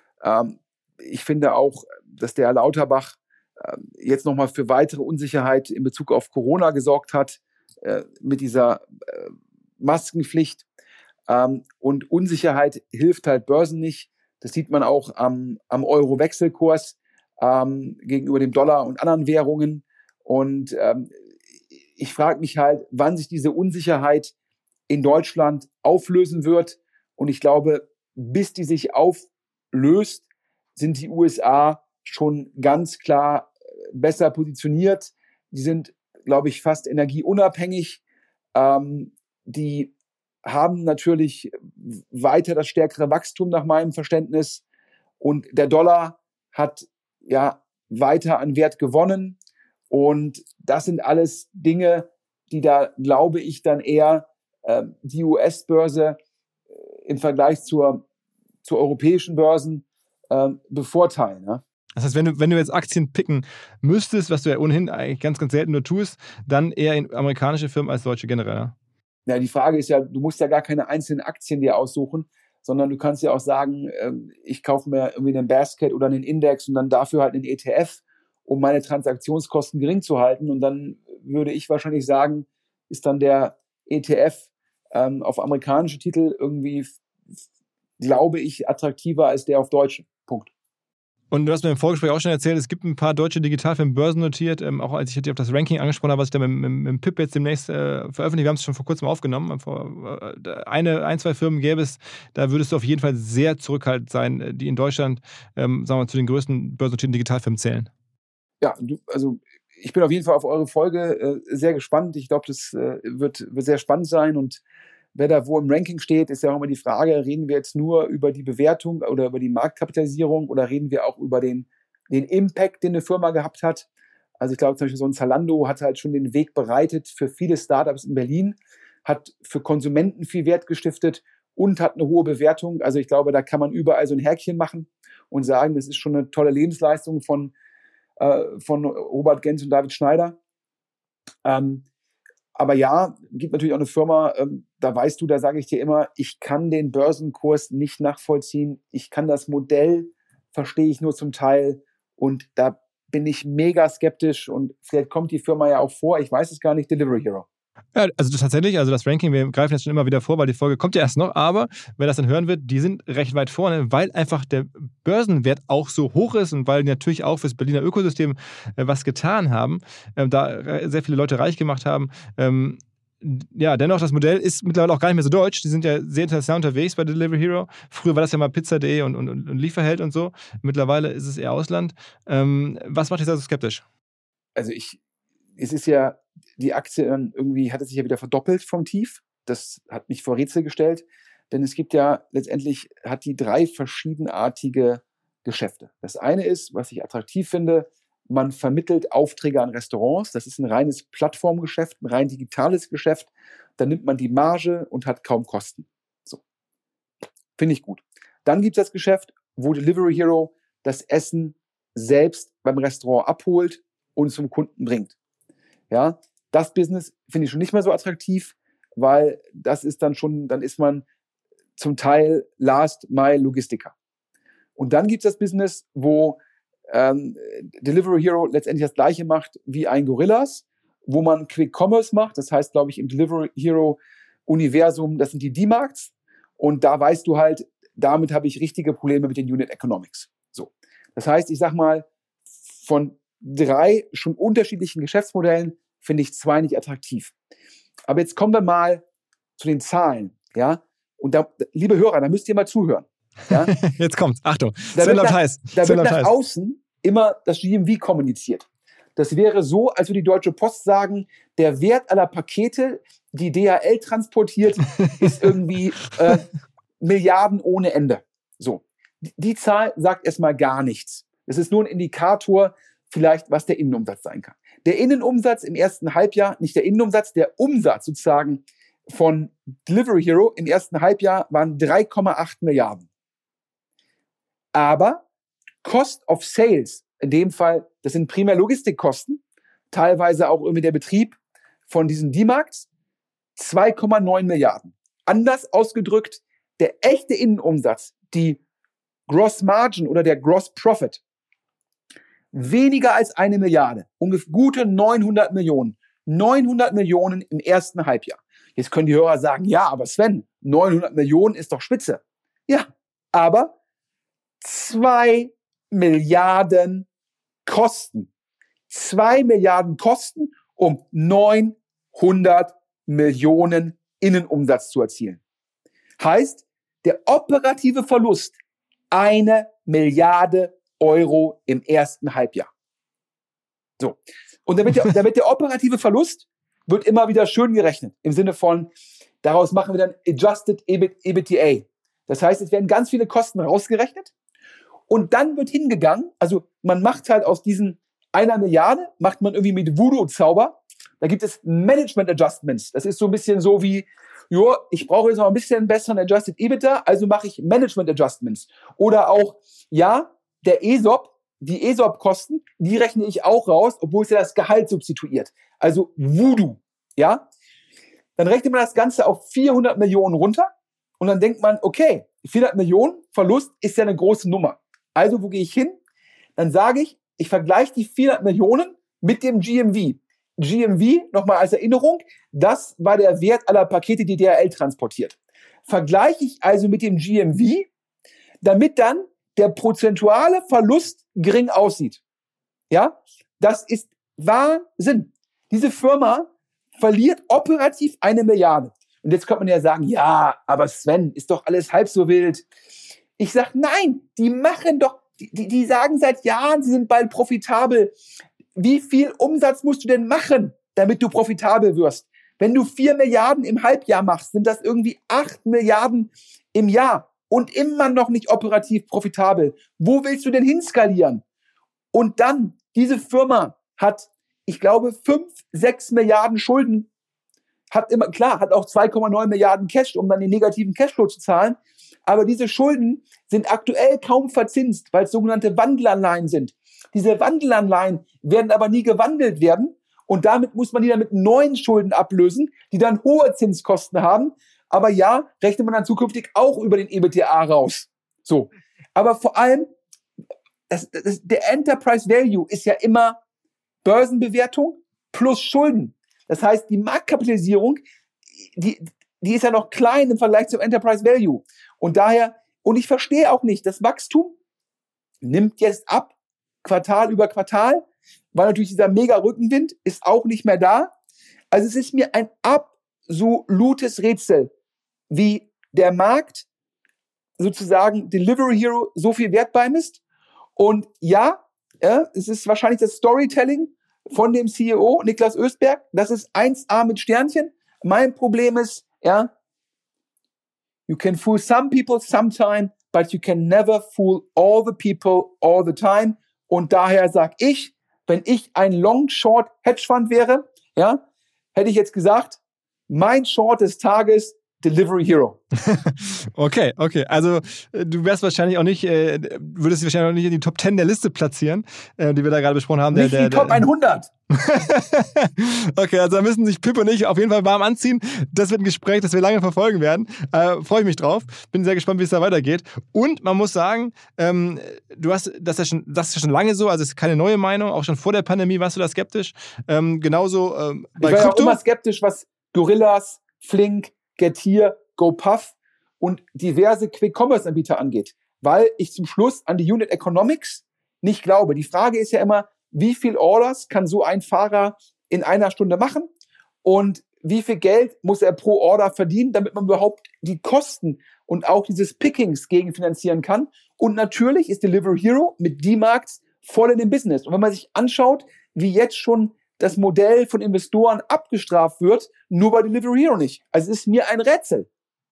Ich finde auch, dass der Herr Lauterbach jetzt nochmal für weitere Unsicherheit in Bezug auf Corona gesorgt hat mit dieser Maskenpflicht. Und Unsicherheit hilft halt Börsen nicht. Das sieht man auch am Euro-Wechselkurs gegenüber dem Dollar und anderen Währungen. Und ich frage mich halt, wann sich diese Unsicherheit in Deutschland auflösen wird. Und ich glaube, bis die sich auflöst, sind die USA schon ganz klar besser positioniert. Die sind, glaube ich, fast energieunabhängig. Die haben natürlich weiter das stärkere Wachstum nach meinem Verständnis. Und der Dollar hat ja weiter an Wert gewonnen. Und das sind alles Dinge, die da, glaube ich, dann eher die US-Börse im Vergleich zu europäischen Börsen bevorteilen. Ne? Das heißt, wenn du jetzt Aktien picken müsstest, was du ja ohnehin eigentlich ganz, ganz selten nur tust, dann eher in amerikanische Firmen als deutsche generell. Ne? Ja, die Frage ist ja, du musst ja gar keine einzelnen Aktien dir aussuchen, sondern du kannst ja auch sagen, ich kaufe mir irgendwie einen Basket oder einen Index und dann dafür halt einen ETF, um meine Transaktionskosten gering zu halten. Und dann würde ich wahrscheinlich sagen, ist dann der ETF auf amerikanische Titel irgendwie, glaube ich, attraktiver als der auf deutsche. Punkt. Und du hast mir im Vorgespräch auch schon erzählt, es gibt ein paar deutsche Digitalfirmen börsennotiert, auch als ich auf das Ranking angesprochen habe, was ich da mit PIP jetzt demnächst veröffentliche. Wir haben es schon vor kurzem aufgenommen. Ein, zwei Firmen gäbe es, da würdest du auf jeden Fall sehr zurückhaltend sein, die in Deutschland, sagen wir mal, zu den größten börsennotierten Digitalfirmen zählen. Ja, also ich bin auf jeden Fall auf eure Folge sehr gespannt. Ich glaube, das wird sehr spannend sein. Und wer da wo im Ranking steht, ist ja auch immer die Frage, reden wir jetzt nur über die Bewertung oder über die Marktkapitalisierung oder reden wir auch über den Impact, den eine Firma gehabt hat. Also ich glaube zum Beispiel so ein Zalando hat halt schon den Weg bereitet für viele Startups in Berlin, hat für Konsumenten viel Wert gestiftet und hat eine hohe Bewertung. Also ich glaube, da kann man überall so ein Häkchen machen und sagen, das ist schon eine tolle Lebensleistung von Robert Gens und David Schneider. Aber ja, gibt natürlich auch eine Firma, da weißt du, da sage ich dir immer, ich kann den Börsenkurs nicht nachvollziehen. Ich kann das Modell, verstehe ich nur zum Teil. Und da bin ich mega skeptisch. Und vielleicht kommt die Firma ja auch vor, ich weiß es gar nicht, Delivery Hero. Ja, also tatsächlich, also das Ranking, wir greifen jetzt schon immer wieder vor, weil die Folge kommt ja erst noch, aber wer das dann hören wird, die sind recht weit vorne, weil einfach der Börsenwert auch so hoch ist und weil die natürlich auch fürs Berliner Ökosystem was getan haben, da sehr viele Leute reich gemacht haben. Ja, dennoch, das Modell ist mittlerweile auch gar nicht mehr so deutsch. Die sind ja sehr international unterwegs bei Delivery Hero. Früher war das ja mal Pizza.de und Lieferheld und so. Mittlerweile ist es eher Ausland. Was macht dich da so skeptisch? Also es ist ja, die Aktie irgendwie hat es sich ja wieder verdoppelt vom Tief. Das hat mich vor Rätsel gestellt, denn es gibt ja letztendlich, hat die 3 verschiedenartige Geschäfte. Das eine ist, was ich attraktiv finde, man vermittelt Aufträge an Restaurants. Das ist ein reines Plattformgeschäft, ein rein digitales Geschäft. Da nimmt man die Marge und hat kaum Kosten. So. Finde ich gut. Dann gibt es das Geschäft, wo Delivery Hero das Essen selbst beim Restaurant abholt und zum Kunden bringt. Ja, das Business finde ich schon nicht mehr so attraktiv, weil das ist dann ist man zum Teil Last Mile Logistiker. Und dann gibt es das Business, wo Delivery Hero letztendlich das Gleiche macht wie ein Gorillas, wo man Quick Commerce macht. Das heißt, glaube ich, im Delivery Hero Universum, das sind die D-Marks. Und da weißt du halt, damit habe ich richtige Probleme mit den Unit Economics. So. Das heißt, ich sag mal, von 3 schon unterschiedlichen Geschäftsmodellen finde ich 2 nicht attraktiv. Aber jetzt kommen wir mal zu den Zahlen, ja. Und da, liebe Hörer, da müsst ihr mal zuhören. Ja? Jetzt kommt's, Achtung. Da wird nach außen immer das GMV kommuniziert. Das wäre so, als würde die Deutsche Post sagen, der Wert aller Pakete, die DHL transportiert, ist irgendwie Milliarden ohne Ende. So. Die Zahl sagt erstmal gar nichts. Es ist nur ein Indikator, vielleicht, was der Innenumsatz sein kann. Der Innenumsatz im ersten Halbjahr, nicht der Innenumsatz, der Umsatz sozusagen von Delivery Hero im ersten Halbjahr waren 3,8 Milliarden. Aber Cost of Sales, in dem Fall, das sind primär Logistikkosten, teilweise auch irgendwie der Betrieb von diesen D-Marks, 2,9 Milliarden. Anders ausgedrückt, der echte Innenumsatz, die Gross Margin oder der Gross Profit, weniger als 1 Milliarde, ungefähr gute 900 Millionen. 900 Millionen im ersten Halbjahr. Jetzt können die Hörer sagen, ja, aber Sven, 900 Millionen ist doch spitze. Ja, aber 2 Milliarden Kosten. 2 Milliarden Kosten, um 900 Millionen Innenumsatz zu erzielen. Heißt, der operative Verlust 1 Milliarde Euro im ersten Halbjahr. So. Und damit der operative Verlust wird immer wieder schön gerechnet. Im Sinne von, daraus machen wir dann Adjusted EBITDA. Das heißt, es werden ganz viele Kosten rausgerechnet. Und dann wird hingegangen, also man macht halt aus diesen 1 Milliarde, macht man irgendwie mit Voodoo-Zauber. Da gibt es Management Adjustments. Das ist so ein bisschen so wie, jo, ich brauche jetzt noch ein bisschen besseren Adjusted EBITDA, also mache ich Management Adjustments. Oder auch, ja, der ESOP, die ESOP-Kosten, die rechne ich auch raus, obwohl es ja das Gehalt substituiert. Also Voodoo, ja. Dann rechnet man das Ganze auf 400 Millionen runter und dann denkt man, okay, 400 Millionen Verlust ist ja eine große Nummer. Also wo gehe ich hin? Dann sage ich vergleiche die 400 Millionen mit dem GMV. GMV, nochmal als Erinnerung, das war der Wert aller Pakete, die DHL transportiert. Vergleiche ich also mit dem GMV, damit dann der prozentuale Verlust gering aussieht. Ja, das ist Wahnsinn. Diese Firma verliert operativ 1 Milliarde. Und jetzt könnte man ja sagen, ja, aber Sven, ist doch alles halb so wild. Ich sage, nein, die machen doch, die sagen seit Jahren, sie sind bald profitabel. Wie viel Umsatz musst du denn machen, damit du profitabel wirst? Wenn du 4 Milliarden im Halbjahr machst, sind das irgendwie 8 Milliarden im Jahr und immer noch nicht operativ profitabel. Wo willst du denn hinskalieren? Und dann, diese Firma hat, ich glaube, 5, 6 Milliarden Schulden, hat auch 2,9 Milliarden Cash, um dann den negativen Cashflow zu zahlen. Aber diese Schulden sind aktuell kaum verzinst, weil es sogenannte Wandelanleihen sind. Diese Wandelanleihen werden aber nie gewandelt werden. Und damit muss man die dann mit neuen Schulden ablösen, die dann hohe Zinskosten haben. Aber ja, rechnet man dann zukünftig auch über den EBITDA raus. So. Aber vor allem, der Enterprise Value ist ja immer Börsenbewertung plus Schulden. Das heißt, die Marktkapitalisierung, die ist ja noch klein im Vergleich zum Enterprise Value. Und daher, und ich verstehe auch nicht, das Wachstum nimmt jetzt ab, Quartal über Quartal, weil natürlich dieser Mega-Rückenwind ist auch nicht mehr da. Also es ist mir ein absolutes Rätsel, wie der Markt sozusagen Delivery Hero so viel Wert beimisst. Und ja, es ist wahrscheinlich das Storytelling von dem CEO Niklas Östberg. Das ist 1A mit Sternchen. Mein Problem ist, you can fool some people sometime, but you can never fool all the people all the time. Und daher sag ich, wenn ich ein Long-Short-Hedgefund wäre, hätte ich jetzt gesagt, mein Short des Tages, Delivery Hero. Okay. Also du wärst wahrscheinlich auch nicht, würdest dich wahrscheinlich auch nicht in die Top 10 der Liste platzieren, die wir da gerade besprochen haben. Nicht die Top 100. Okay, also da müssen sich Pip und ich auf jeden Fall warm anziehen. Das wird ein Gespräch, das wir lange verfolgen werden. Freue ich mich drauf. Bin sehr gespannt, wie es da weitergeht. Und man muss sagen, du hast das ist ja schon lange so, also es ist keine neue Meinung. Auch schon vor der Pandemie warst du da skeptisch. Genauso bei Krypto. Ich war ja auch immer skeptisch, was Gorillas, Flink, Getir, GoPuff und diverse Quick-Commerce-Anbieter angeht, weil ich zum Schluss an die Unit Economics nicht glaube. Die Frage ist ja immer, wie viel Orders kann so ein Fahrer in einer Stunde machen und wie viel Geld muss er pro Order verdienen, damit man überhaupt die Kosten und auch dieses Pickings gegenfinanzieren kann. Und natürlich ist Delivery Hero mit D-Marks voll in dem Business. Und wenn man sich anschaut, wie jetzt schon das Modell von Investoren abgestraft wird, nur bei Delivery Hero nicht. Also es ist mir ein Rätsel.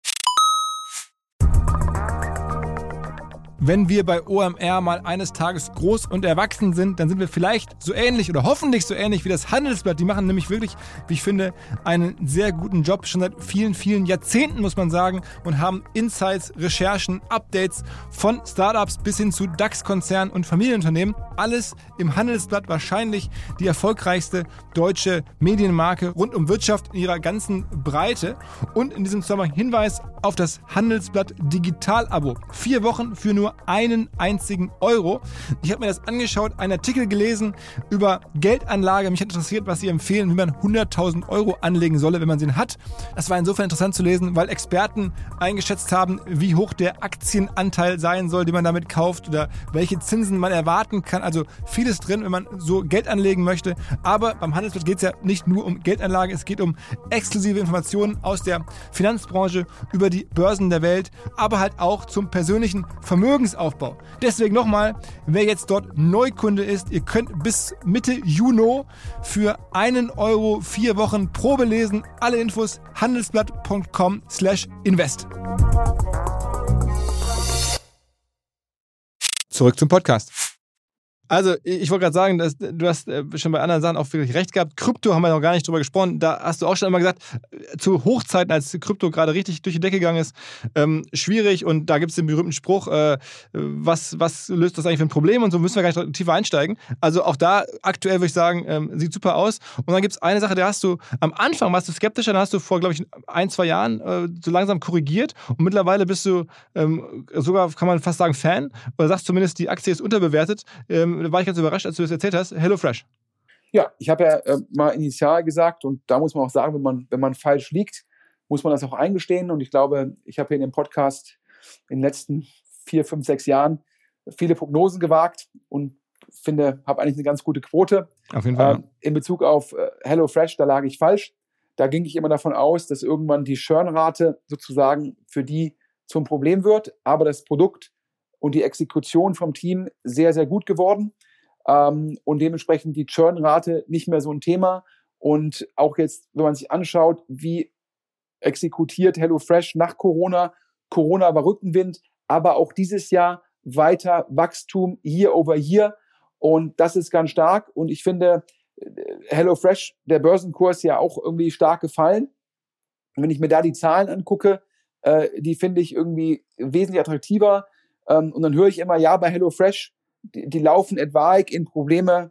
Wenn wir bei OMR mal eines Tages groß und erwachsen sind, dann sind wir vielleicht so ähnlich oder hoffentlich so ähnlich wie das Handelsblatt. Die machen nämlich wirklich, wie ich finde, einen sehr guten Job, schon seit vielen, vielen Jahrzehnten, muss man sagen, und haben Insights, Recherchen, Updates von Startups bis hin zu DAX-Konzernen und Familienunternehmen. Alles im Handelsblatt, wahrscheinlich die erfolgreichste deutsche Medienmarke rund um Wirtschaft in ihrer ganzen Breite. Und in diesem Zusammenhang Hinweis auf das Handelsblatt Digital-Abo. 4 Wochen für nur einen einzigen Euro. Ich habe mir das angeschaut, einen Artikel gelesen über Geldanlage. Mich hat interessiert, was sie empfehlen, wie man 100.000 Euro anlegen solle, wenn man sie hat. Das war insofern interessant zu lesen, weil Experten eingeschätzt haben, wie hoch der Aktienanteil sein soll, den man damit kauft oder welche Zinsen man erwarten kann. Also vieles drin, wenn man so Geld anlegen möchte. Aber beim Handelsblatt geht es ja nicht nur um Geldanlage, es geht um exklusive Informationen aus der Finanzbranche über die Börsen der Welt, aber halt auch zum persönlichen Vermögensaufbau. Deswegen nochmal, wer jetzt dort Neukunde ist, ihr könnt bis Mitte Juni für 1 Euro 4 Wochen Probe lesen. Alle Infos handelsblatt.com/invest. Zurück zum Podcast. Also, ich wollte gerade sagen, du hast schon bei anderen Sachen auch wirklich recht gehabt. Krypto haben wir noch gar nicht drüber gesprochen. Da hast du auch schon immer gesagt, zu Hochzeiten, als Krypto gerade richtig durch die Decke gegangen ist, schwierig. Und da gibt es den berühmten Spruch, was löst das eigentlich für ein Problem? Und so müssen wir gar nicht tiefer einsteigen. Also auch da aktuell würde ich sagen, sieht super aus. Und dann gibt es eine Sache, da hast du am Anfang warst du skeptischer, dann hast du vor, glaube ich, 1, 2 Jahren so langsam korrigiert. Und mittlerweile bist du sogar, kann man fast sagen, Fan. Oder sagst zumindest, die Aktie ist unterbewertet. Da war ich ganz überrascht, als du das erzählt hast. HelloFresh. Ja, ich habe ja mal initial gesagt, und da muss man auch sagen, wenn man falsch liegt, muss man das auch eingestehen. Und ich glaube, ich habe hier in dem Podcast in den letzten 4, 5, 6 Jahren viele Prognosen gewagt und finde, habe eigentlich eine ganz gute Quote. Auf jeden Fall. In Bezug auf HelloFresh, da lag ich falsch. Da ging ich immer davon aus, dass irgendwann die Churn-Rate sozusagen für die zum Problem wird. Aber das Produkt und die Exekution vom Team sehr, sehr gut geworden. Und dementsprechend die Churn-Rate nicht mehr so ein Thema. Und auch jetzt, wenn man sich anschaut, wie exekutiert HelloFresh nach Corona. Corona war Rückenwind, aber auch dieses Jahr weiter Wachstum year over year. Und das ist ganz stark. Und ich finde, HelloFresh, der Börsenkurs ja auch irgendwie stark gefallen. Und wenn ich mir da die Zahlen angucke, die finde ich irgendwie wesentlich attraktiver. Und dann höre ich immer, ja, bei HelloFresh, die laufen etwaig in Probleme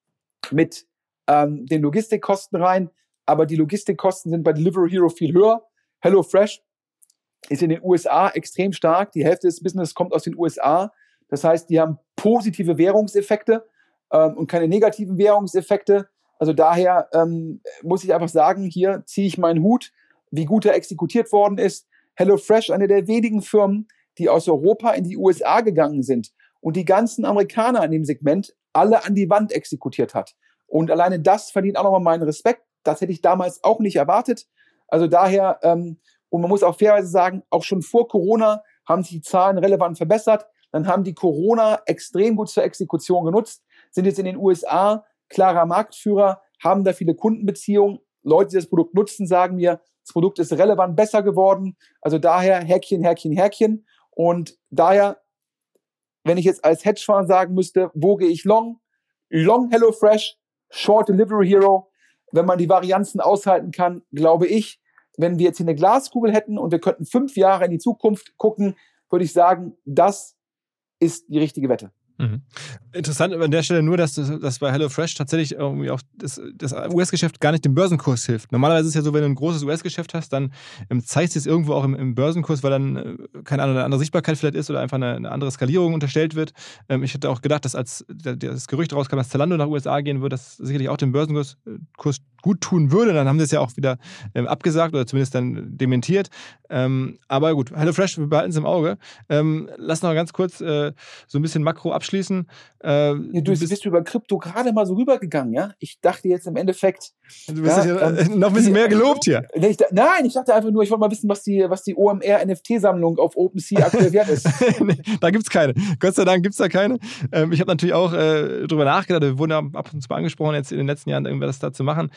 mit den Logistikkosten rein. Aber die Logistikkosten sind bei Delivery Hero viel höher. HelloFresh ist in den USA extrem stark. Die Hälfte des Business kommt aus den USA. Das heißt, die haben positive Währungseffekte und keine negativen Währungseffekte. Also daher muss ich einfach sagen, hier ziehe ich meinen Hut, wie gut er exekutiert worden ist. HelloFresh, eine der wenigen Firmen, die aus Europa in die USA gegangen sind und die ganzen Amerikaner in dem Segment alle an die Wand exekutiert hat. Und alleine das verdient auch nochmal meinen Respekt. Das hätte ich damals auch nicht erwartet. Also daher, und man muss auch fairerweise sagen, auch schon vor Corona haben sich die Zahlen relevant verbessert. Dann haben die Corona extrem gut zur Exekution genutzt, sind jetzt in den USA klarer Marktführer, haben da viele Kundenbeziehungen. Leute, die das Produkt nutzen, sagen mir, das Produkt ist relevant besser geworden. Also daher Häkchen, Häkchen, Häkchen. Und daher, wenn ich jetzt als Hedgefonds sagen müsste, wo gehe ich long? Long HelloFresh, Short Delivery Hero. Wenn man die Varianzen aushalten kann, glaube ich, wenn wir jetzt hier eine Glaskugel hätten und wir könnten 5 Jahre in die Zukunft gucken, würde ich sagen, das ist die richtige Wette. Mhm. Interessant an der Stelle nur, dass bei HelloFresh tatsächlich irgendwie auch das US-Geschäft gar nicht dem Börsenkurs hilft. Normalerweise ist es ja so, wenn du ein großes US-Geschäft hast, dann zeigst du es irgendwo auch im Börsenkurs, weil dann, keine Ahnung, eine andere Sichtbarkeit vielleicht ist oder einfach eine andere Skalierung unterstellt wird. Ich hätte auch gedacht, dass als das Gerücht rauskam, dass Zalando nach USA gehen würde, das sicherlich auch dem Börsenkurs gut tun würde. Dann haben sie es ja auch wieder abgesagt oder zumindest dann dementiert. Aber gut, HelloFresh, wir behalten es im Auge. Lass noch ganz kurz so ein bisschen Makro abschließen. Du bist über Krypto gerade mal so rübergegangen, ja? Ich dachte jetzt im Endeffekt... Du bist noch ein bisschen mehr gelobt hier. Nein, ich dachte einfach nur, ich wollte mal wissen, was die OMR-NFT-Sammlung auf OpenSea aktuell wert ist. Nee, da gibt es keine. Gott sei Dank gibt es da keine. Ich habe natürlich auch drüber nachgedacht, wir wurden ja ab und zu mal angesprochen, jetzt in den letzten Jahren irgendwas da zu machen.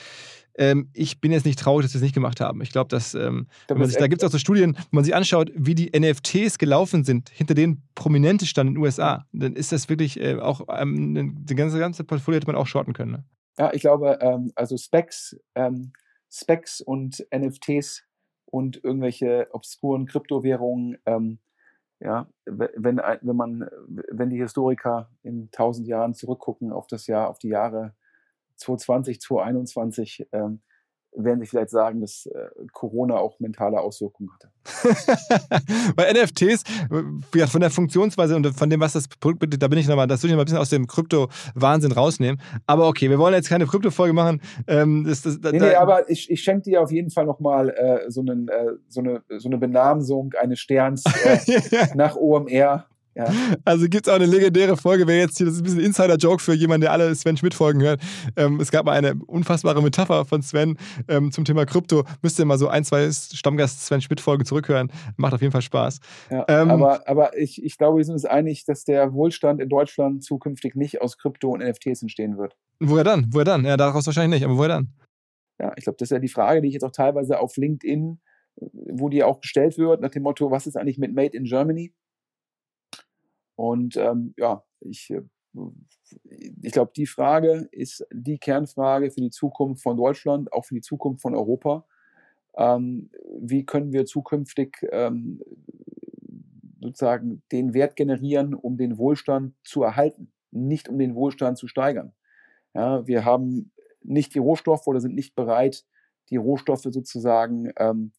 Ich bin jetzt nicht traurig, dass wir es nicht gemacht haben. Ich glaube, dass da gibt es auch so Studien, wo man sich anschaut, wie die NFTs gelaufen sind, hinter denen Prominente standen in den USA. Dann ist das wirklich auch, die ganze Portfolio hätte man auch shorten können. Ne? Ja, ich glaube, also Specs und NFTs und irgendwelche obskuren Kryptowährungen, wenn die Historiker in 1000 Jahren zurückgucken auf die Jahre 2020, 2021, werden sie vielleicht sagen, dass Corona auch mentale Auswirkungen hatte. Bei NFTs, ja, von der Funktionsweise und von dem, was das Produkt bietet, da bin ich nochmal, das würde ich mal ein bisschen aus dem Krypto-Wahnsinn rausnehmen. Aber okay, wir wollen jetzt keine Krypto-Folge machen. Nee, aber ich schenke dir auf jeden Fall nochmal so eine Benamsung eines Sterns nach OMR. Ja. Also gibt es auch eine legendäre Folge, wer jetzt hier, das ist ein bisschen Insider-Joke für jemanden, der alle Sven Schmidt-Folgen hört. Es gab mal eine unfassbare Metapher von Sven zum Thema Krypto. Müsst ihr mal so 1-2 Stammgast-Sven Schmidt-Folgen zurückhören. Macht auf jeden Fall Spaß. Ja, aber ich glaube, wir sind uns einig, dass der Wohlstand in Deutschland zukünftig nicht aus Krypto und NFTs entstehen wird. Woher dann? Ja, daraus wahrscheinlich nicht, aber woher dann? Ja, ich glaube, das ist ja die Frage, die ich jetzt auch teilweise auf LinkedIn, wo die auch gestellt wird, nach dem Motto, was ist eigentlich mit Made in Germany? Und ich glaube, die Frage ist die Kernfrage für die Zukunft von Deutschland, auch für die Zukunft von Europa. Wie können wir zukünftig sozusagen den Wert generieren, um den Wohlstand zu erhalten, nicht um den Wohlstand zu steigern? Ja, wir haben nicht die Rohstoffe oder sind nicht bereit, die Rohstoffe sozusagen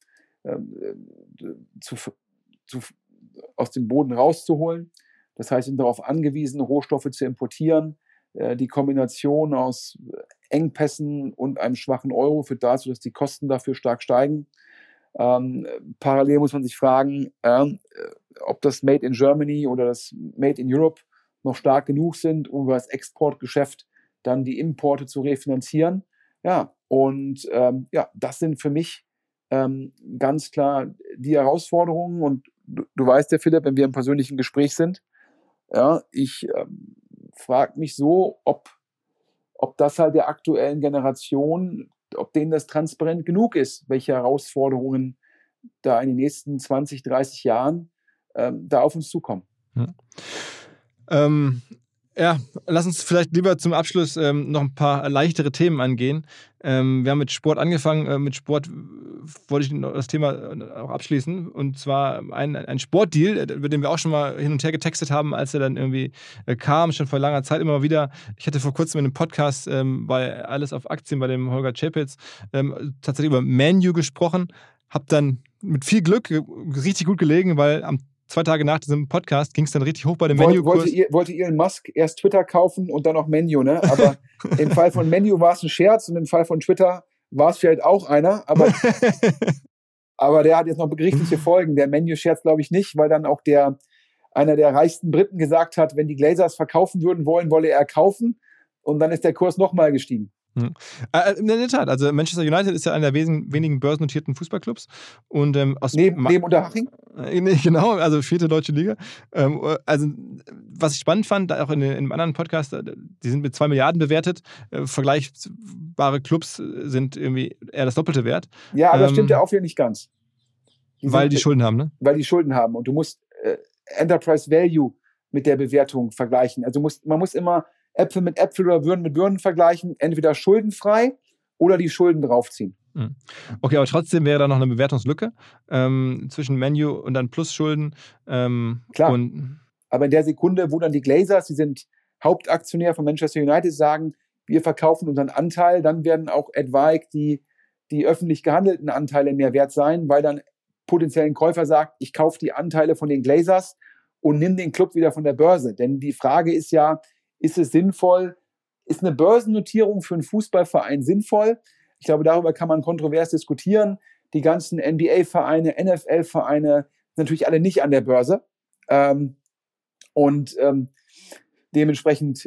aus dem Boden rauszuholen. Das heißt, wir sind darauf angewiesen, Rohstoffe zu importieren. Die Kombination aus Engpässen und einem schwachen Euro führt dazu, dass die Kosten dafür stark steigen. Parallel muss man sich fragen, ob das Made in Germany oder das Made in Europe noch stark genug sind, um über das Exportgeschäft dann die Importe zu refinanzieren. Ja, und das sind für mich ganz klar die Herausforderungen. Und du weißt ja, Philipp, wenn wir im persönlichen Gespräch sind, ja, ich frage mich so, ob das halt der aktuellen Generation, ob denen das transparent genug ist, welche Herausforderungen da in den nächsten 20, 30 Jahren da auf uns zukommen. Lass uns vielleicht lieber zum Abschluss noch ein paar leichtere Themen angehen. Wir haben mit Sport angefangen. Mit Sport wollte ich das Thema auch abschließen. Und zwar ein Sportdeal, über den wir auch schon mal hin und her getextet haben, als er dann irgendwie kam, schon vor langer Zeit immer mal wieder. Ich hatte vor kurzem in einem Podcast bei Alles auf Aktien bei dem Holger Czapitz tatsächlich über Man U gesprochen. Hab dann mit viel Glück richtig gut gelegen, weil 2 Tage nach diesem Podcast ging es dann richtig hoch bei dem Man U-Kurs. Wollte Elon Musk erst Twitter kaufen und dann auch Man U, ne? Aber im Fall von Man U war es ein Scherz und im Fall von Twitter war es vielleicht auch einer. Aber der hat jetzt noch gerichtliche Folgen. Der Man U-Scherz glaube ich nicht, weil dann auch einer der reichsten Briten gesagt hat, wenn die Glazers verkaufen wolle er kaufen. Und dann ist der Kurs nochmal gestiegen. In der Tat, also Manchester United ist ja einer der wenigen börsennotierten Fußballclubs. Und, neben Unterhaching? Genau, also 4. deutsche Liga. Also was ich spannend fand, auch in einem anderen Podcast, die sind mit 2 Milliarden bewertet. Vergleichbare Clubs sind irgendwie eher das Doppelte wert. Ja, aber das stimmt ja auch wieder nicht ganz. Weil die Schulden haben, ne? Weil die Schulden haben. Und du musst Enterprise Value mit der Bewertung vergleichen. Also man muss immer Äpfel mit Äpfel oder Birnen mit Birnen vergleichen, entweder schuldenfrei oder die Schulden draufziehen. Okay, aber trotzdem wäre da noch eine Bewertungslücke zwischen Man U und dann Plus-Schulden. Klar, aber in der Sekunde, wo dann die Glazers, die sind Hauptaktionär von Manchester United, sagen, wir verkaufen unseren Anteil, dann werden auch etwaig die öffentlich gehandelten Anteile mehr wert sein, weil dann potenziell ein Käufer sagt, ich kaufe die Anteile von den Glazers und nimm den Club wieder von der Börse. Denn die Frage ist ja, ist es sinnvoll? Ist eine Börsennotierung für einen Fußballverein sinnvoll? Ich glaube, darüber kann man kontrovers diskutieren. Die ganzen NBA-Vereine, NFL-Vereine sind natürlich alle nicht an der Börse. Dementsprechend,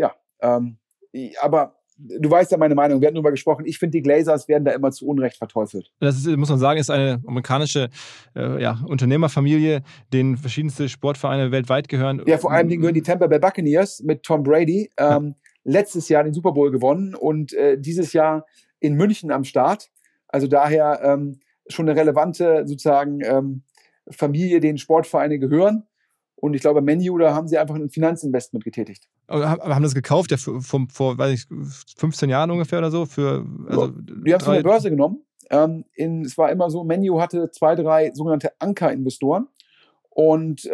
aber du weißt ja meine Meinung, wir hatten darüber gesprochen, ich finde, die Glazers werden da immer zu Unrecht verteufelt. Das ist, muss man sagen, ist eine amerikanische Unternehmerfamilie, denen verschiedenste Sportvereine weltweit gehören. Ja, vor allem gehören die Tampa Bay Buccaneers mit Tom Brady, letztes Jahr den Super Bowl gewonnen und dieses Jahr in München am Start. Also daher schon eine relevante sozusagen Familie, denen Sportvereine gehören. Und ich glaube, Man U, da haben sie einfach ein Finanzinvestment getätigt. Aber haben das gekauft, ja, vor 15 Jahren ungefähr oder so? Die haben es von der Börse genommen. Es war immer so, Man U hatte 2, 3 sogenannte Anker-Investoren. Und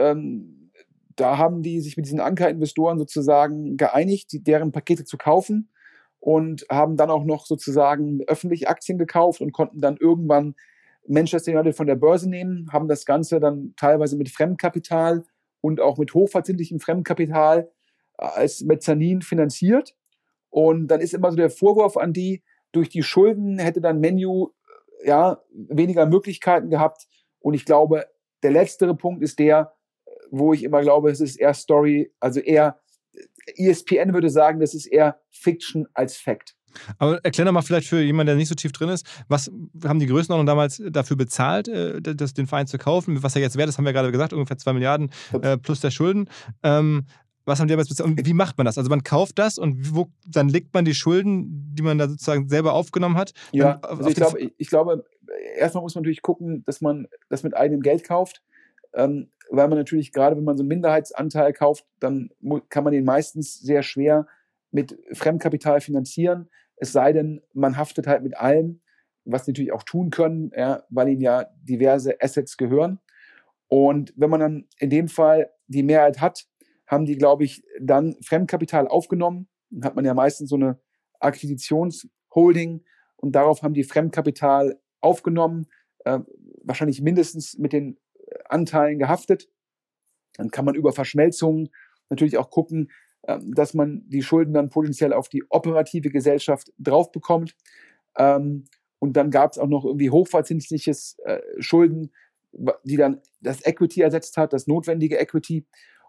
da haben die sich mit diesen Anker-Investoren sozusagen geeinigt, deren Pakete zu kaufen. Und haben dann auch noch sozusagen öffentlich Aktien gekauft und konnten dann irgendwann Manchester United von der Börse nehmen, haben das Ganze dann teilweise mit Fremdkapital und auch mit hochverzinslichem Fremdkapital als Mezzanin finanziert. Und dann ist immer so der Vorwurf an die, durch die Schulden hätte dann Man U weniger Möglichkeiten gehabt. Und ich glaube, der letztere Punkt ist der, wo ich immer glaube, es ist eher Story, also eher ESPN würde sagen, das ist eher Fiction als Fact. Aber erklär doch mal vielleicht für jemanden, der nicht so tief drin ist, was haben die Größenordnung damals dafür bezahlt, den Verein zu kaufen? Was er jetzt wert ist, haben wir gerade gesagt, ungefähr 2 Milliarden plus der Schulden. Was haben die damals bezahlt? Und wie macht man das? Also man kauft das und dann legt man die Schulden, die man da sozusagen selber aufgenommen hat? Ja, also ich glaube, erstmal muss man natürlich gucken, dass man das mit eigenem Geld kauft. Weil man natürlich, gerade wenn man so einen Minderheitsanteil kauft, dann kann man den meistens sehr schwer mit Fremdkapital finanzieren, es sei denn, man haftet halt mit allem, was sie natürlich auch tun können, weil ihnen ja diverse Assets gehören. Und wenn man dann in dem Fall die Mehrheit hat, haben die, glaube ich, dann Fremdkapital aufgenommen. Dann hat man ja meistens so eine Akquisitionsholding und darauf haben die Fremdkapital aufgenommen, wahrscheinlich mindestens mit den Anteilen gehaftet. Dann kann man über Verschmelzungen natürlich auch gucken, dass man die Schulden dann potenziell auf die operative Gesellschaft drauf bekommt. Und dann gab es auch noch irgendwie hochverzinsliches Schulden, die dann das Equity ersetzt hat, das notwendige Equity.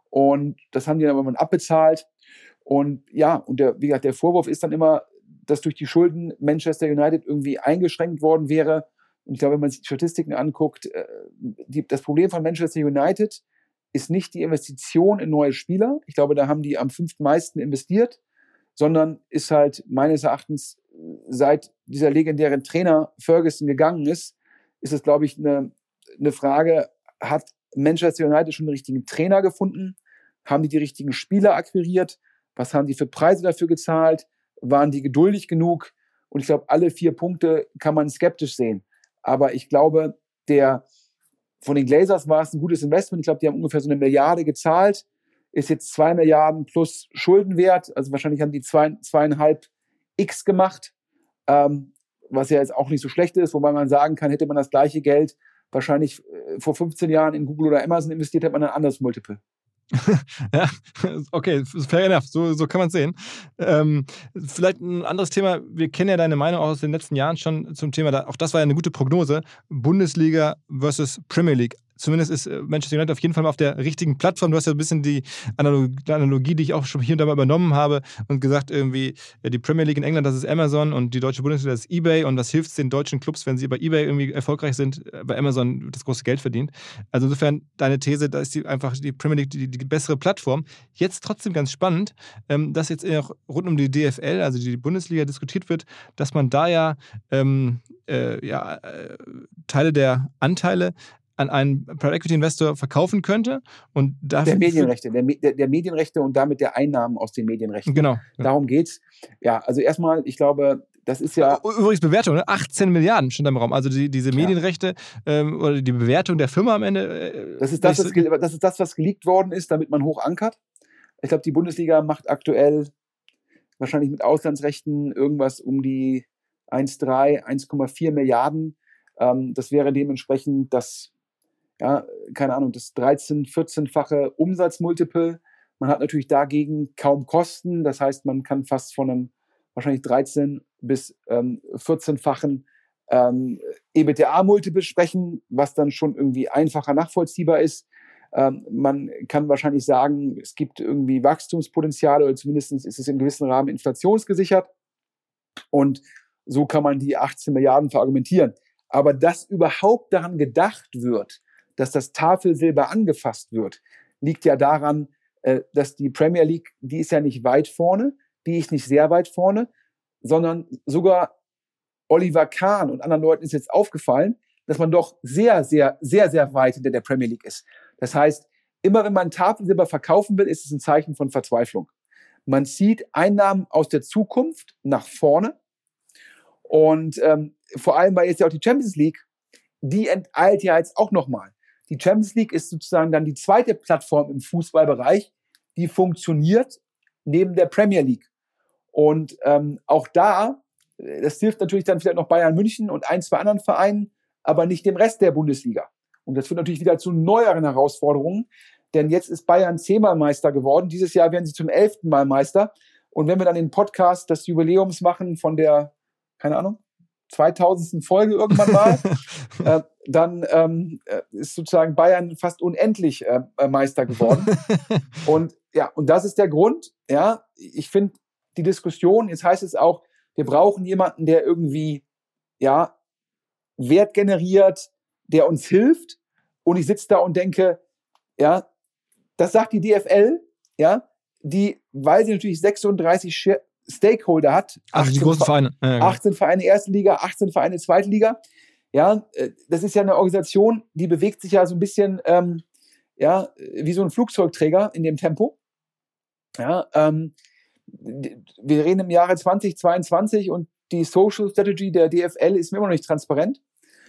Und das haben die dann irgendwann abbezahlt. Und ja, und wie gesagt, der Vorwurf ist dann immer, dass durch die Schulden Manchester United irgendwie eingeschränkt worden wäre. Und ich glaube, wenn man sich die Statistiken anguckt, das Problem von Manchester United ist nicht die Investition in neue Spieler. Ich glaube, da haben die am 5. meisten investiert, sondern ist halt meines Erachtens, seit dieser legendäre Trainer Ferguson gegangen ist es, glaube ich, eine Frage, hat Manchester United schon den richtigen Trainer gefunden? Haben die richtigen Spieler akquiriert? Was haben die für Preise dafür gezahlt? Waren die geduldig genug? Und ich glaube, alle 4 Punkte kann man skeptisch sehen. Aber ich glaube, von den Glazers war es ein gutes Investment. Ich glaube, die haben ungefähr so 1 Milliarde gezahlt. Ist jetzt 2 Milliarden plus Schuldenwert. Also wahrscheinlich haben die 2,5x gemacht. Was ja jetzt auch nicht so schlecht ist, wobei man sagen kann, hätte man das gleiche Geld wahrscheinlich vor 15 Jahren in Google oder Amazon investiert, hätte man ein anderes Multiple. Ja, okay, fair enough, so kann man es sehen. Vielleicht ein anderes Thema, wir kennen ja deine Meinung auch aus den letzten Jahren schon zum Thema, auch das war ja eine gute Prognose, Bundesliga versus Premier League. Zumindest ist Manchester United auf jeden Fall mal auf der richtigen Plattform. Du hast ja ein bisschen die Analogie, die ich auch schon hier und da mal übernommen habe und gesagt, irgendwie die Premier League in England, das ist Amazon und die deutsche Bundesliga, das ist eBay und was hilft es den deutschen Clubs, wenn sie bei eBay irgendwie erfolgreich sind, bei Amazon wird das große Geld verdient. Also insofern deine These, da ist einfach die Premier League die bessere Plattform. Jetzt trotzdem ganz spannend, dass jetzt auch rund um die DFL, also die Bundesliga, diskutiert wird, dass man da ja Teile der Anteile an einen Private Equity Investor verkaufen könnte. Und dafür der Medienrechte und damit der Einnahmen aus den Medienrechten. Genau. Darum geht's. Ja, also erstmal, ich glaube, das ist ja... Übrigens Bewertung, ne? 18 Milliarden schon im Raum. Also diese Medienrechte oder die Bewertung der Firma am Ende... Das ist das, was geleakt worden ist, damit man hoch ankert. Ich glaube, die Bundesliga macht aktuell wahrscheinlich mit Auslandsrechten irgendwas um die 1,3, 1,4 Milliarden. Das wäre dementsprechend das 13-, 14-fache Umsatzmultiple. Man hat natürlich dagegen kaum Kosten. Das heißt, man kann fast von einem wahrscheinlich 13- bis 14-fachen EBITDA-Multiple sprechen, was dann schon irgendwie einfacher nachvollziehbar ist. Man kann wahrscheinlich sagen, es gibt irgendwie Wachstumspotenziale oder zumindest ist es in gewissem Rahmen inflationsgesichert. Und so kann man die 18 Milliarden verargumentieren. Aber dass überhaupt daran gedacht wird, dass das Tafelsilber angefasst wird, liegt ja daran, dass die Premier League, die ist ja nicht weit vorne, die ist nicht sehr weit vorne, sondern sogar Oliver Kahn und anderen Leuten ist jetzt aufgefallen, dass man doch sehr, sehr, sehr, sehr weit hinter der Premier League ist. Das heißt, immer wenn man Tafelsilber verkaufen will, ist es ein Zeichen von Verzweiflung. Man zieht Einnahmen aus der Zukunft nach vorne und vor allem, weil jetzt ja auch die Champions League, die enteilt ja jetzt auch nochmal. Die Champions League ist sozusagen dann die zweite Plattform im Fußballbereich, die funktioniert neben der Premier League. Und auch da, das hilft natürlich dann vielleicht noch Bayern München und 1, 2 anderen Vereinen, aber nicht dem Rest der Bundesliga. Und das führt natürlich wieder zu neueren Herausforderungen, denn jetzt ist Bayern 10-mal Meister geworden. Dieses Jahr werden sie zum 11. Mal Meister. Und wenn wir dann den Podcast des Jubiläums machen von der, 2000. Folge irgendwann mal, dann ist sozusagen Bayern fast unendlich Meister geworden. Und das ist der Grund. Ja, ich finde die Diskussion, jetzt heißt es auch, wir brauchen jemanden, der irgendwie Wert generiert, der uns hilft. Und ich sitze da und denke, das sagt die DFL, die, weil sie natürlich 36 Stakeholder hat. Also die großen Vereine. 18 Vereine erste Liga, 18 Vereine zweite Liga. Ja, das ist ja eine Organisation, die bewegt sich ja so ein bisschen wie so ein Flugzeugträger in dem Tempo. Ja, wir reden im Jahre 2022 und die Social Strategy der DFL ist mir immer noch nicht transparent.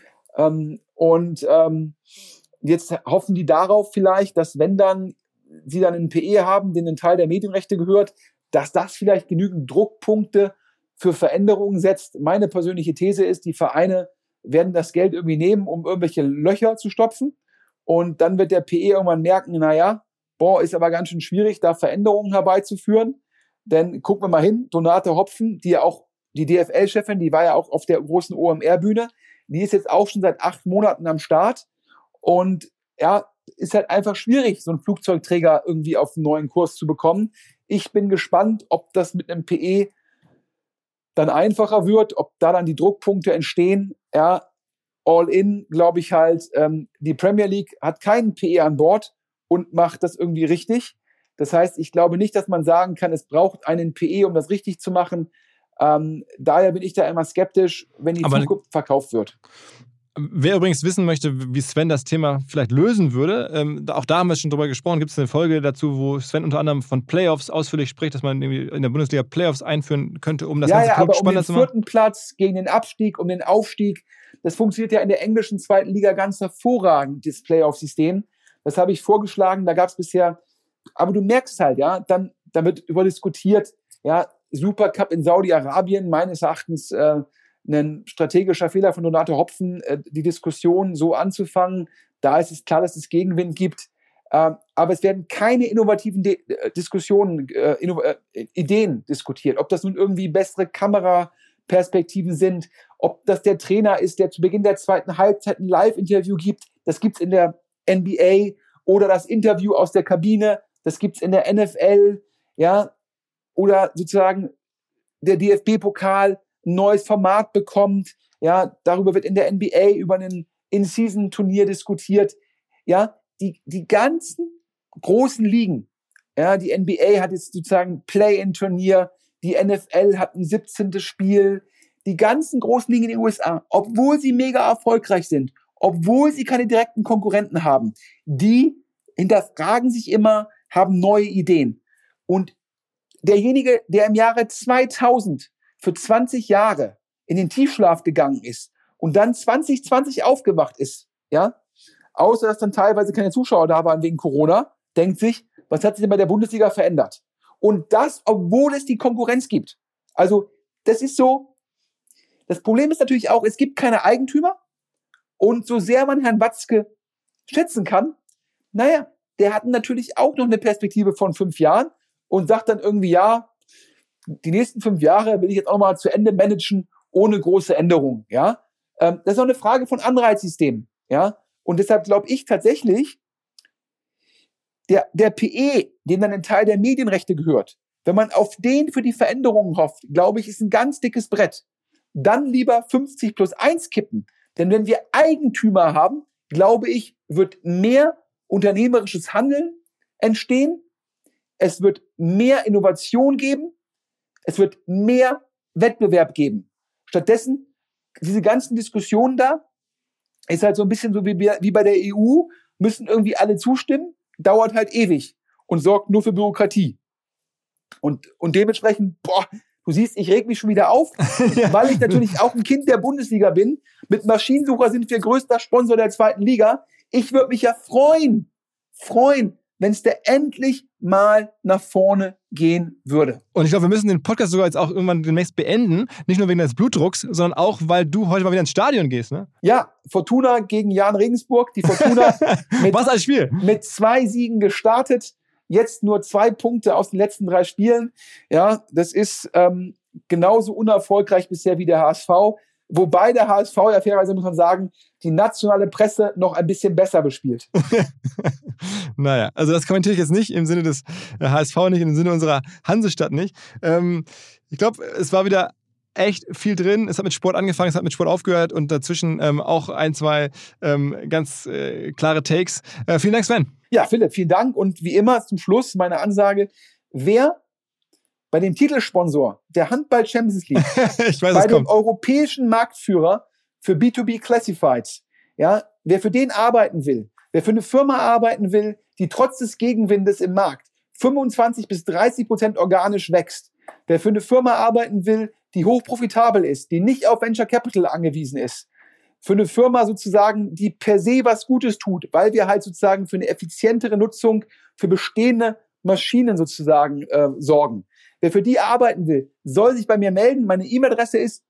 Jetzt hoffen die darauf vielleicht, dass wenn dann sie dann einen PE haben, den ein Teil der Medienrechte gehört, dass das vielleicht genügend Druckpunkte für Veränderungen setzt. Meine persönliche These ist, die Vereine werden das Geld irgendwie nehmen, um irgendwelche Löcher zu stopfen. Und dann wird der PE irgendwann merken, ist aber ganz schön schwierig, da Veränderungen herbeizuführen. Denn gucken wir mal hin, Donate Hopfen, die ja auch die DFL-Chefin, die war ja auch auf der großen OMR-Bühne, die ist jetzt auch schon seit 8 Monaten am Start. Und ist halt einfach schwierig, so einen Flugzeugträger irgendwie auf einen neuen Kurs zu bekommen. Ich bin gespannt, ob das mit einem PE dann einfacher wird, ob da dann die Druckpunkte entstehen. Ja, all in, glaube ich halt, die Premier League hat keinen PE an Bord und macht das irgendwie richtig. Das heißt, ich glaube nicht, dass man sagen kann, es braucht einen PE, um das richtig zu machen. Daher bin ich da immer skeptisch, wenn die Zukunft verkauft wird. Wer übrigens wissen möchte, wie Sven das Thema vielleicht lösen würde, auch da haben wir schon drüber gesprochen, gibt es eine Folge dazu, wo Sven unter anderem von Playoffs ausführlich spricht, dass man in der Bundesliga Playoffs einführen könnte, um das ganze Produkt spannender zu machen. Aber um den 4. Platz gegen den Abstieg, um den Aufstieg, das funktioniert ja in der englischen 2. Liga ganz hervorragend, das Playoff-System. Das habe ich vorgeschlagen, da gab es bisher, aber du merkst halt, ja, dann wird über diskutiert, ja, Supercup in Saudi-Arabien, meines Erachtens ein strategischer Fehler von Donato Hopfen, die Diskussion so anzufangen. Da ist es klar, dass es Gegenwind gibt. Aber es werden keine innovativen Ideen diskutiert. Ob das nun irgendwie bessere Kameraperspektiven sind, ob das der Trainer ist, der zu Beginn der 2. Halbzeit ein Live-Interview gibt. Das gibt's in der NBA. Oder das Interview aus der Kabine. Das gibt's in der NFL. Ja. Oder sozusagen der DFB-Pokal ein neues Format bekommt. Ja, darüber wird in der NBA über ein In-Season-Turnier diskutiert. Ja, die ganzen großen Ligen, ja, die NBA hat jetzt sozusagen Play-in-Turnier, die NFL hat ein 17. Spiel, die ganzen großen Ligen in den USA, obwohl sie mega erfolgreich sind, obwohl sie keine direkten Konkurrenten haben, die hinterfragen sich immer, haben neue Ideen. Und derjenige, der im Jahre 2000 für 20 Jahre in den Tiefschlaf gegangen ist und dann 2020 aufgewacht ist, ja, außer dass dann teilweise keine Zuschauer da waren wegen Corona, denkt sich, was hat sich denn bei der Bundesliga verändert? Und das, obwohl es die Konkurrenz gibt. Also, das ist so, das Problem ist natürlich auch, es gibt keine Eigentümer und so sehr man Herrn Watzke schätzen kann, naja, der hat natürlich auch noch eine Perspektive von 5 Jahren und sagt dann irgendwie, ja, die nächsten 5 Jahre will ich jetzt auch mal zu Ende managen, ohne große Änderungen, ja. Das ist auch eine Frage von Anreizsystemen, ja. Und deshalb glaube ich tatsächlich, der PE, dem dann ein Teil der Medienrechte gehört, wenn man auf den für die Veränderungen hofft, glaube ich, ist ein ganz dickes Brett. Dann lieber 50+1 kippen. Denn wenn wir Eigentümer haben, glaube ich, wird mehr unternehmerisches Handeln entstehen. Es wird mehr Innovation geben. Es wird mehr Wettbewerb geben. Stattdessen, diese ganzen Diskussionen da, ist halt so ein bisschen so wie bei der EU, müssen irgendwie alle zustimmen, dauert halt ewig und sorgt nur für Bürokratie. Und dementsprechend, du siehst, ich reg mich schon wieder auf, ja, weil ich natürlich auch ein Kind der Bundesliga bin. Mit Maschinensucher sind wir größter Sponsor der 2. Liga. Ich würde mich ja freuen, wenn es da endlich mal nach vorne gehen würde. Und ich glaube, wir müssen den Podcast sogar jetzt auch irgendwann demnächst beenden. Nicht nur wegen deines Blutdrucks, sondern auch, weil du heute mal wieder ins Stadion gehst, ne? Ja, Fortuna gegen Jahn Regensburg. Die Fortuna was ein Spiel! Mit 2 Siegen gestartet. Jetzt nur 2 Punkte aus den letzten 3 Spielen. Ja, das ist genauso unerfolgreich bisher wie der HSV. Wobei der HSV, ja fairerweise muss man sagen, die nationale Presse noch ein bisschen besser bespielt. Naja, also das kommentiere ich jetzt nicht im Sinne des HSV nicht, im Sinne unserer Hansestadt nicht. Ich glaube, es war wieder echt viel drin. Es hat mit Sport angefangen, es hat mit Sport aufgehört und dazwischen auch 1, 2 ganz klare Takes. Vielen Dank, Sven. Ja, Philipp, vielen Dank. Und wie immer zum Schluss meine Ansage, wer bei dem Titelsponsor der Handball Champions League, ich weiß, bei dem europäischen Marktführer für B2B Classifieds, ja, wer für den arbeiten will, wer für eine Firma arbeiten will, die trotz des Gegenwindes im Markt 25-30% organisch wächst, wer für eine Firma arbeiten will, die hochprofitabel ist, die nicht auf Venture Capital angewiesen ist, für eine Firma sozusagen, die per se was Gutes tut, weil wir halt sozusagen für eine effizientere Nutzung für bestehende Maschinen sozusagen sorgen. Wer für die arbeiten will, soll sich bei mir melden. Meine E-Mail-Adresse ist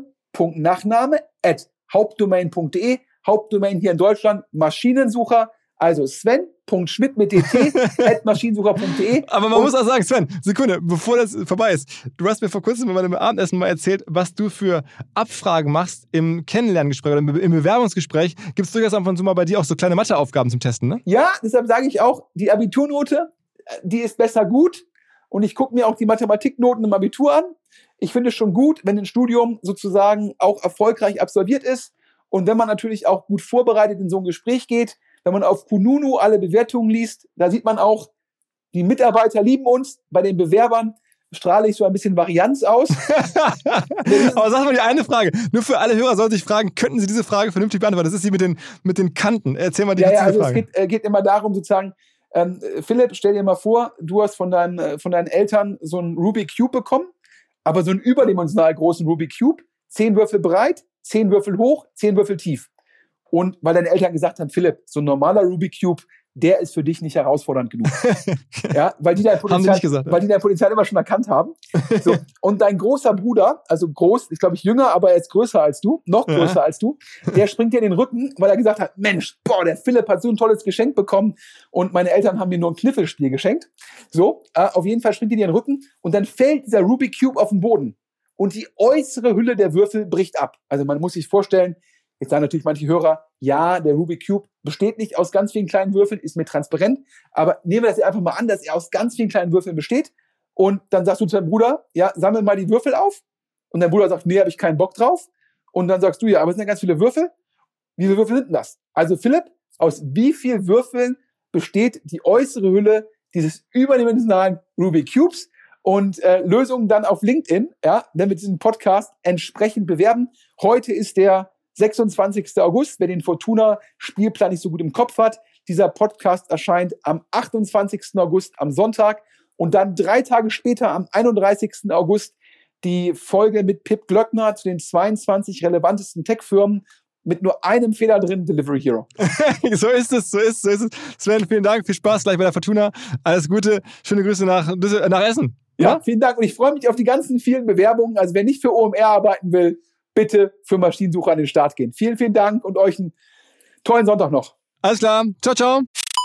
vorname.nachname@hauptdomain.de. Hauptdomain hier in Deutschland, Maschinensucher. Also Sven.schmidt mit dt @maschinensucher.de. Aber man muss auch sagen, Sven, Sekunde, bevor das vorbei ist. Du hast mir vor kurzem bei meinem Abendessen mal erzählt, was du für Abfragen machst im Kennenlerngespräch oder im Bewerbungsgespräch. Gibt es durchaus ab und zu mal bei dir auch so kleine Matheaufgaben zum Testen, ne? Ja, deshalb sage ich auch, die Abiturnote, die ist besser gut. Und ich gucke mir auch die Mathematiknoten im Abitur an. Ich finde es schon gut, wenn ein Studium sozusagen auch erfolgreich absolviert ist. Und wenn man natürlich auch gut vorbereitet in so ein Gespräch geht, wenn man auf Kununu alle Bewertungen liest, da sieht man auch, die Mitarbeiter lieben uns. Bei den Bewerbern strahle ich so ein bisschen Varianz aus. Aber sag mal die eine Frage. Nur für alle Hörer sollte ich fragen, könnten Sie diese Frage vernünftig beantworten? Das ist die mit den Kanten. Erzähl mal die also Frage. Es geht immer darum, sozusagen, Philipp, stell dir mal vor, du hast von deinen Eltern so einen Rubik Cube bekommen, aber so einen überdimensional großen Rubik Cube, 10 Würfel breit, 10 Würfel hoch, 10 Würfel tief. Und weil deine Eltern gesagt haben, Philipp, so ein normaler Rubik Cube, der ist für dich nicht herausfordernd genug. Ja, weil die dein Potenzial immer schon erkannt haben. So. Und dein großer Bruder, also groß, ich glaube jünger, aber er ist größer als du, noch größer als du, der springt dir in den Rücken, weil er gesagt hat, Mensch, der Philipp hat so ein tolles Geschenk bekommen und meine Eltern haben mir nur ein Kniffelspiel geschenkt. So, auf jeden Fall springt dir in den Rücken und dann fällt dieser Rubik Cube auf den Boden und die äußere Hülle der Würfel bricht ab. Also man muss sich vorstellen, jetzt sagen natürlich manche Hörer, ja, der Rubik Cube besteht nicht aus ganz vielen kleinen Würfeln, ist mir transparent, aber nehmen wir das einfach mal an, dass er aus ganz vielen kleinen Würfeln besteht und dann sagst du zu deinem Bruder, ja, sammel mal die Würfel auf und dein Bruder sagt, nee, habe ich keinen Bock drauf und dann sagst du, ja, aber es sind ja ganz viele Würfel. Wie viele Würfel sind denn das? Also Philipp, aus wie vielen Würfeln besteht die äußere Hülle dieses überdimensionalen Rubik Cubes? Und Lösungen dann auf LinkedIn, ja, wenn wir diesen Podcast entsprechend bewerben. Heute ist der 26. August, wer den Fortuna-Spielplan nicht so gut im Kopf hat. Dieser Podcast erscheint am 28. August am Sonntag und dann 3 Tage später am 31. August die Folge mit Pip Glöckner zu den 22 relevantesten Tech-Firmen mit nur einem Fehler drin, Delivery Hero. So ist es. Sven, vielen Dank, viel Spaß gleich bei der Fortuna. Alles Gute, schöne Grüße nach Essen. Ja, vielen Dank und ich freue mich auf die ganzen vielen Bewerbungen. Also wer nicht für OMR arbeiten will, bitte für Maschinensucher an den Start gehen. Vielen, vielen Dank und euch einen tollen Sonntag noch. Alles klar. Ciao, ciao.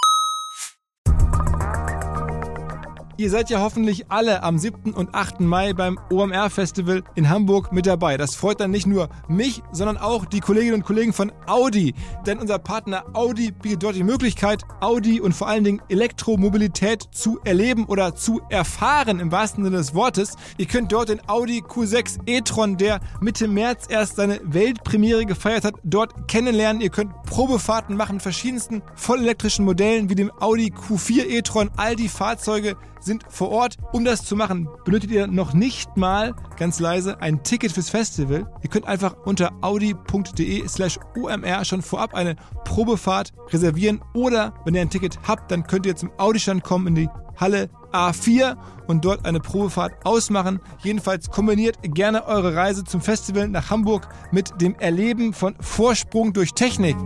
Ihr seid ja hoffentlich alle am 7. und 8. Mai beim OMR-Festival in Hamburg mit dabei. Das freut dann nicht nur mich, sondern auch die Kolleginnen und Kollegen von Audi. Denn unser Partner Audi bietet dort die Möglichkeit, Audi und vor allen Dingen Elektromobilität zu erleben oder zu erfahren, im wahrsten Sinne des Wortes. Ihr könnt dort den Audi Q6 e-tron, der Mitte März erst seine Weltpremiere gefeiert hat, dort kennenlernen. Ihr könnt Probefahrten machen mit verschiedensten vollelektrischen Modellen wie dem Audi Q4 e-tron. All die Fahrzeuge sind vor Ort. Um das zu machen, benötigt ihr noch nicht mal, ganz leise, ein Ticket fürs Festival. Ihr könnt einfach unter audi.de/omr schon vorab eine Probefahrt reservieren oder, wenn ihr ein Ticket habt, dann könnt ihr zum Audi-Stand kommen in die Halle A4 und dort eine Probefahrt ausmachen. Jedenfalls kombiniert gerne eure Reise zum Festival nach Hamburg mit dem Erleben von Vorsprung durch Technik.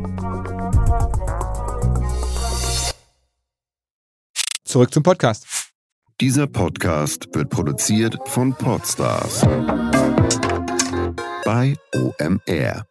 Zurück zum Podcast. Dieser Podcast wird produziert von Podstars bei OMR.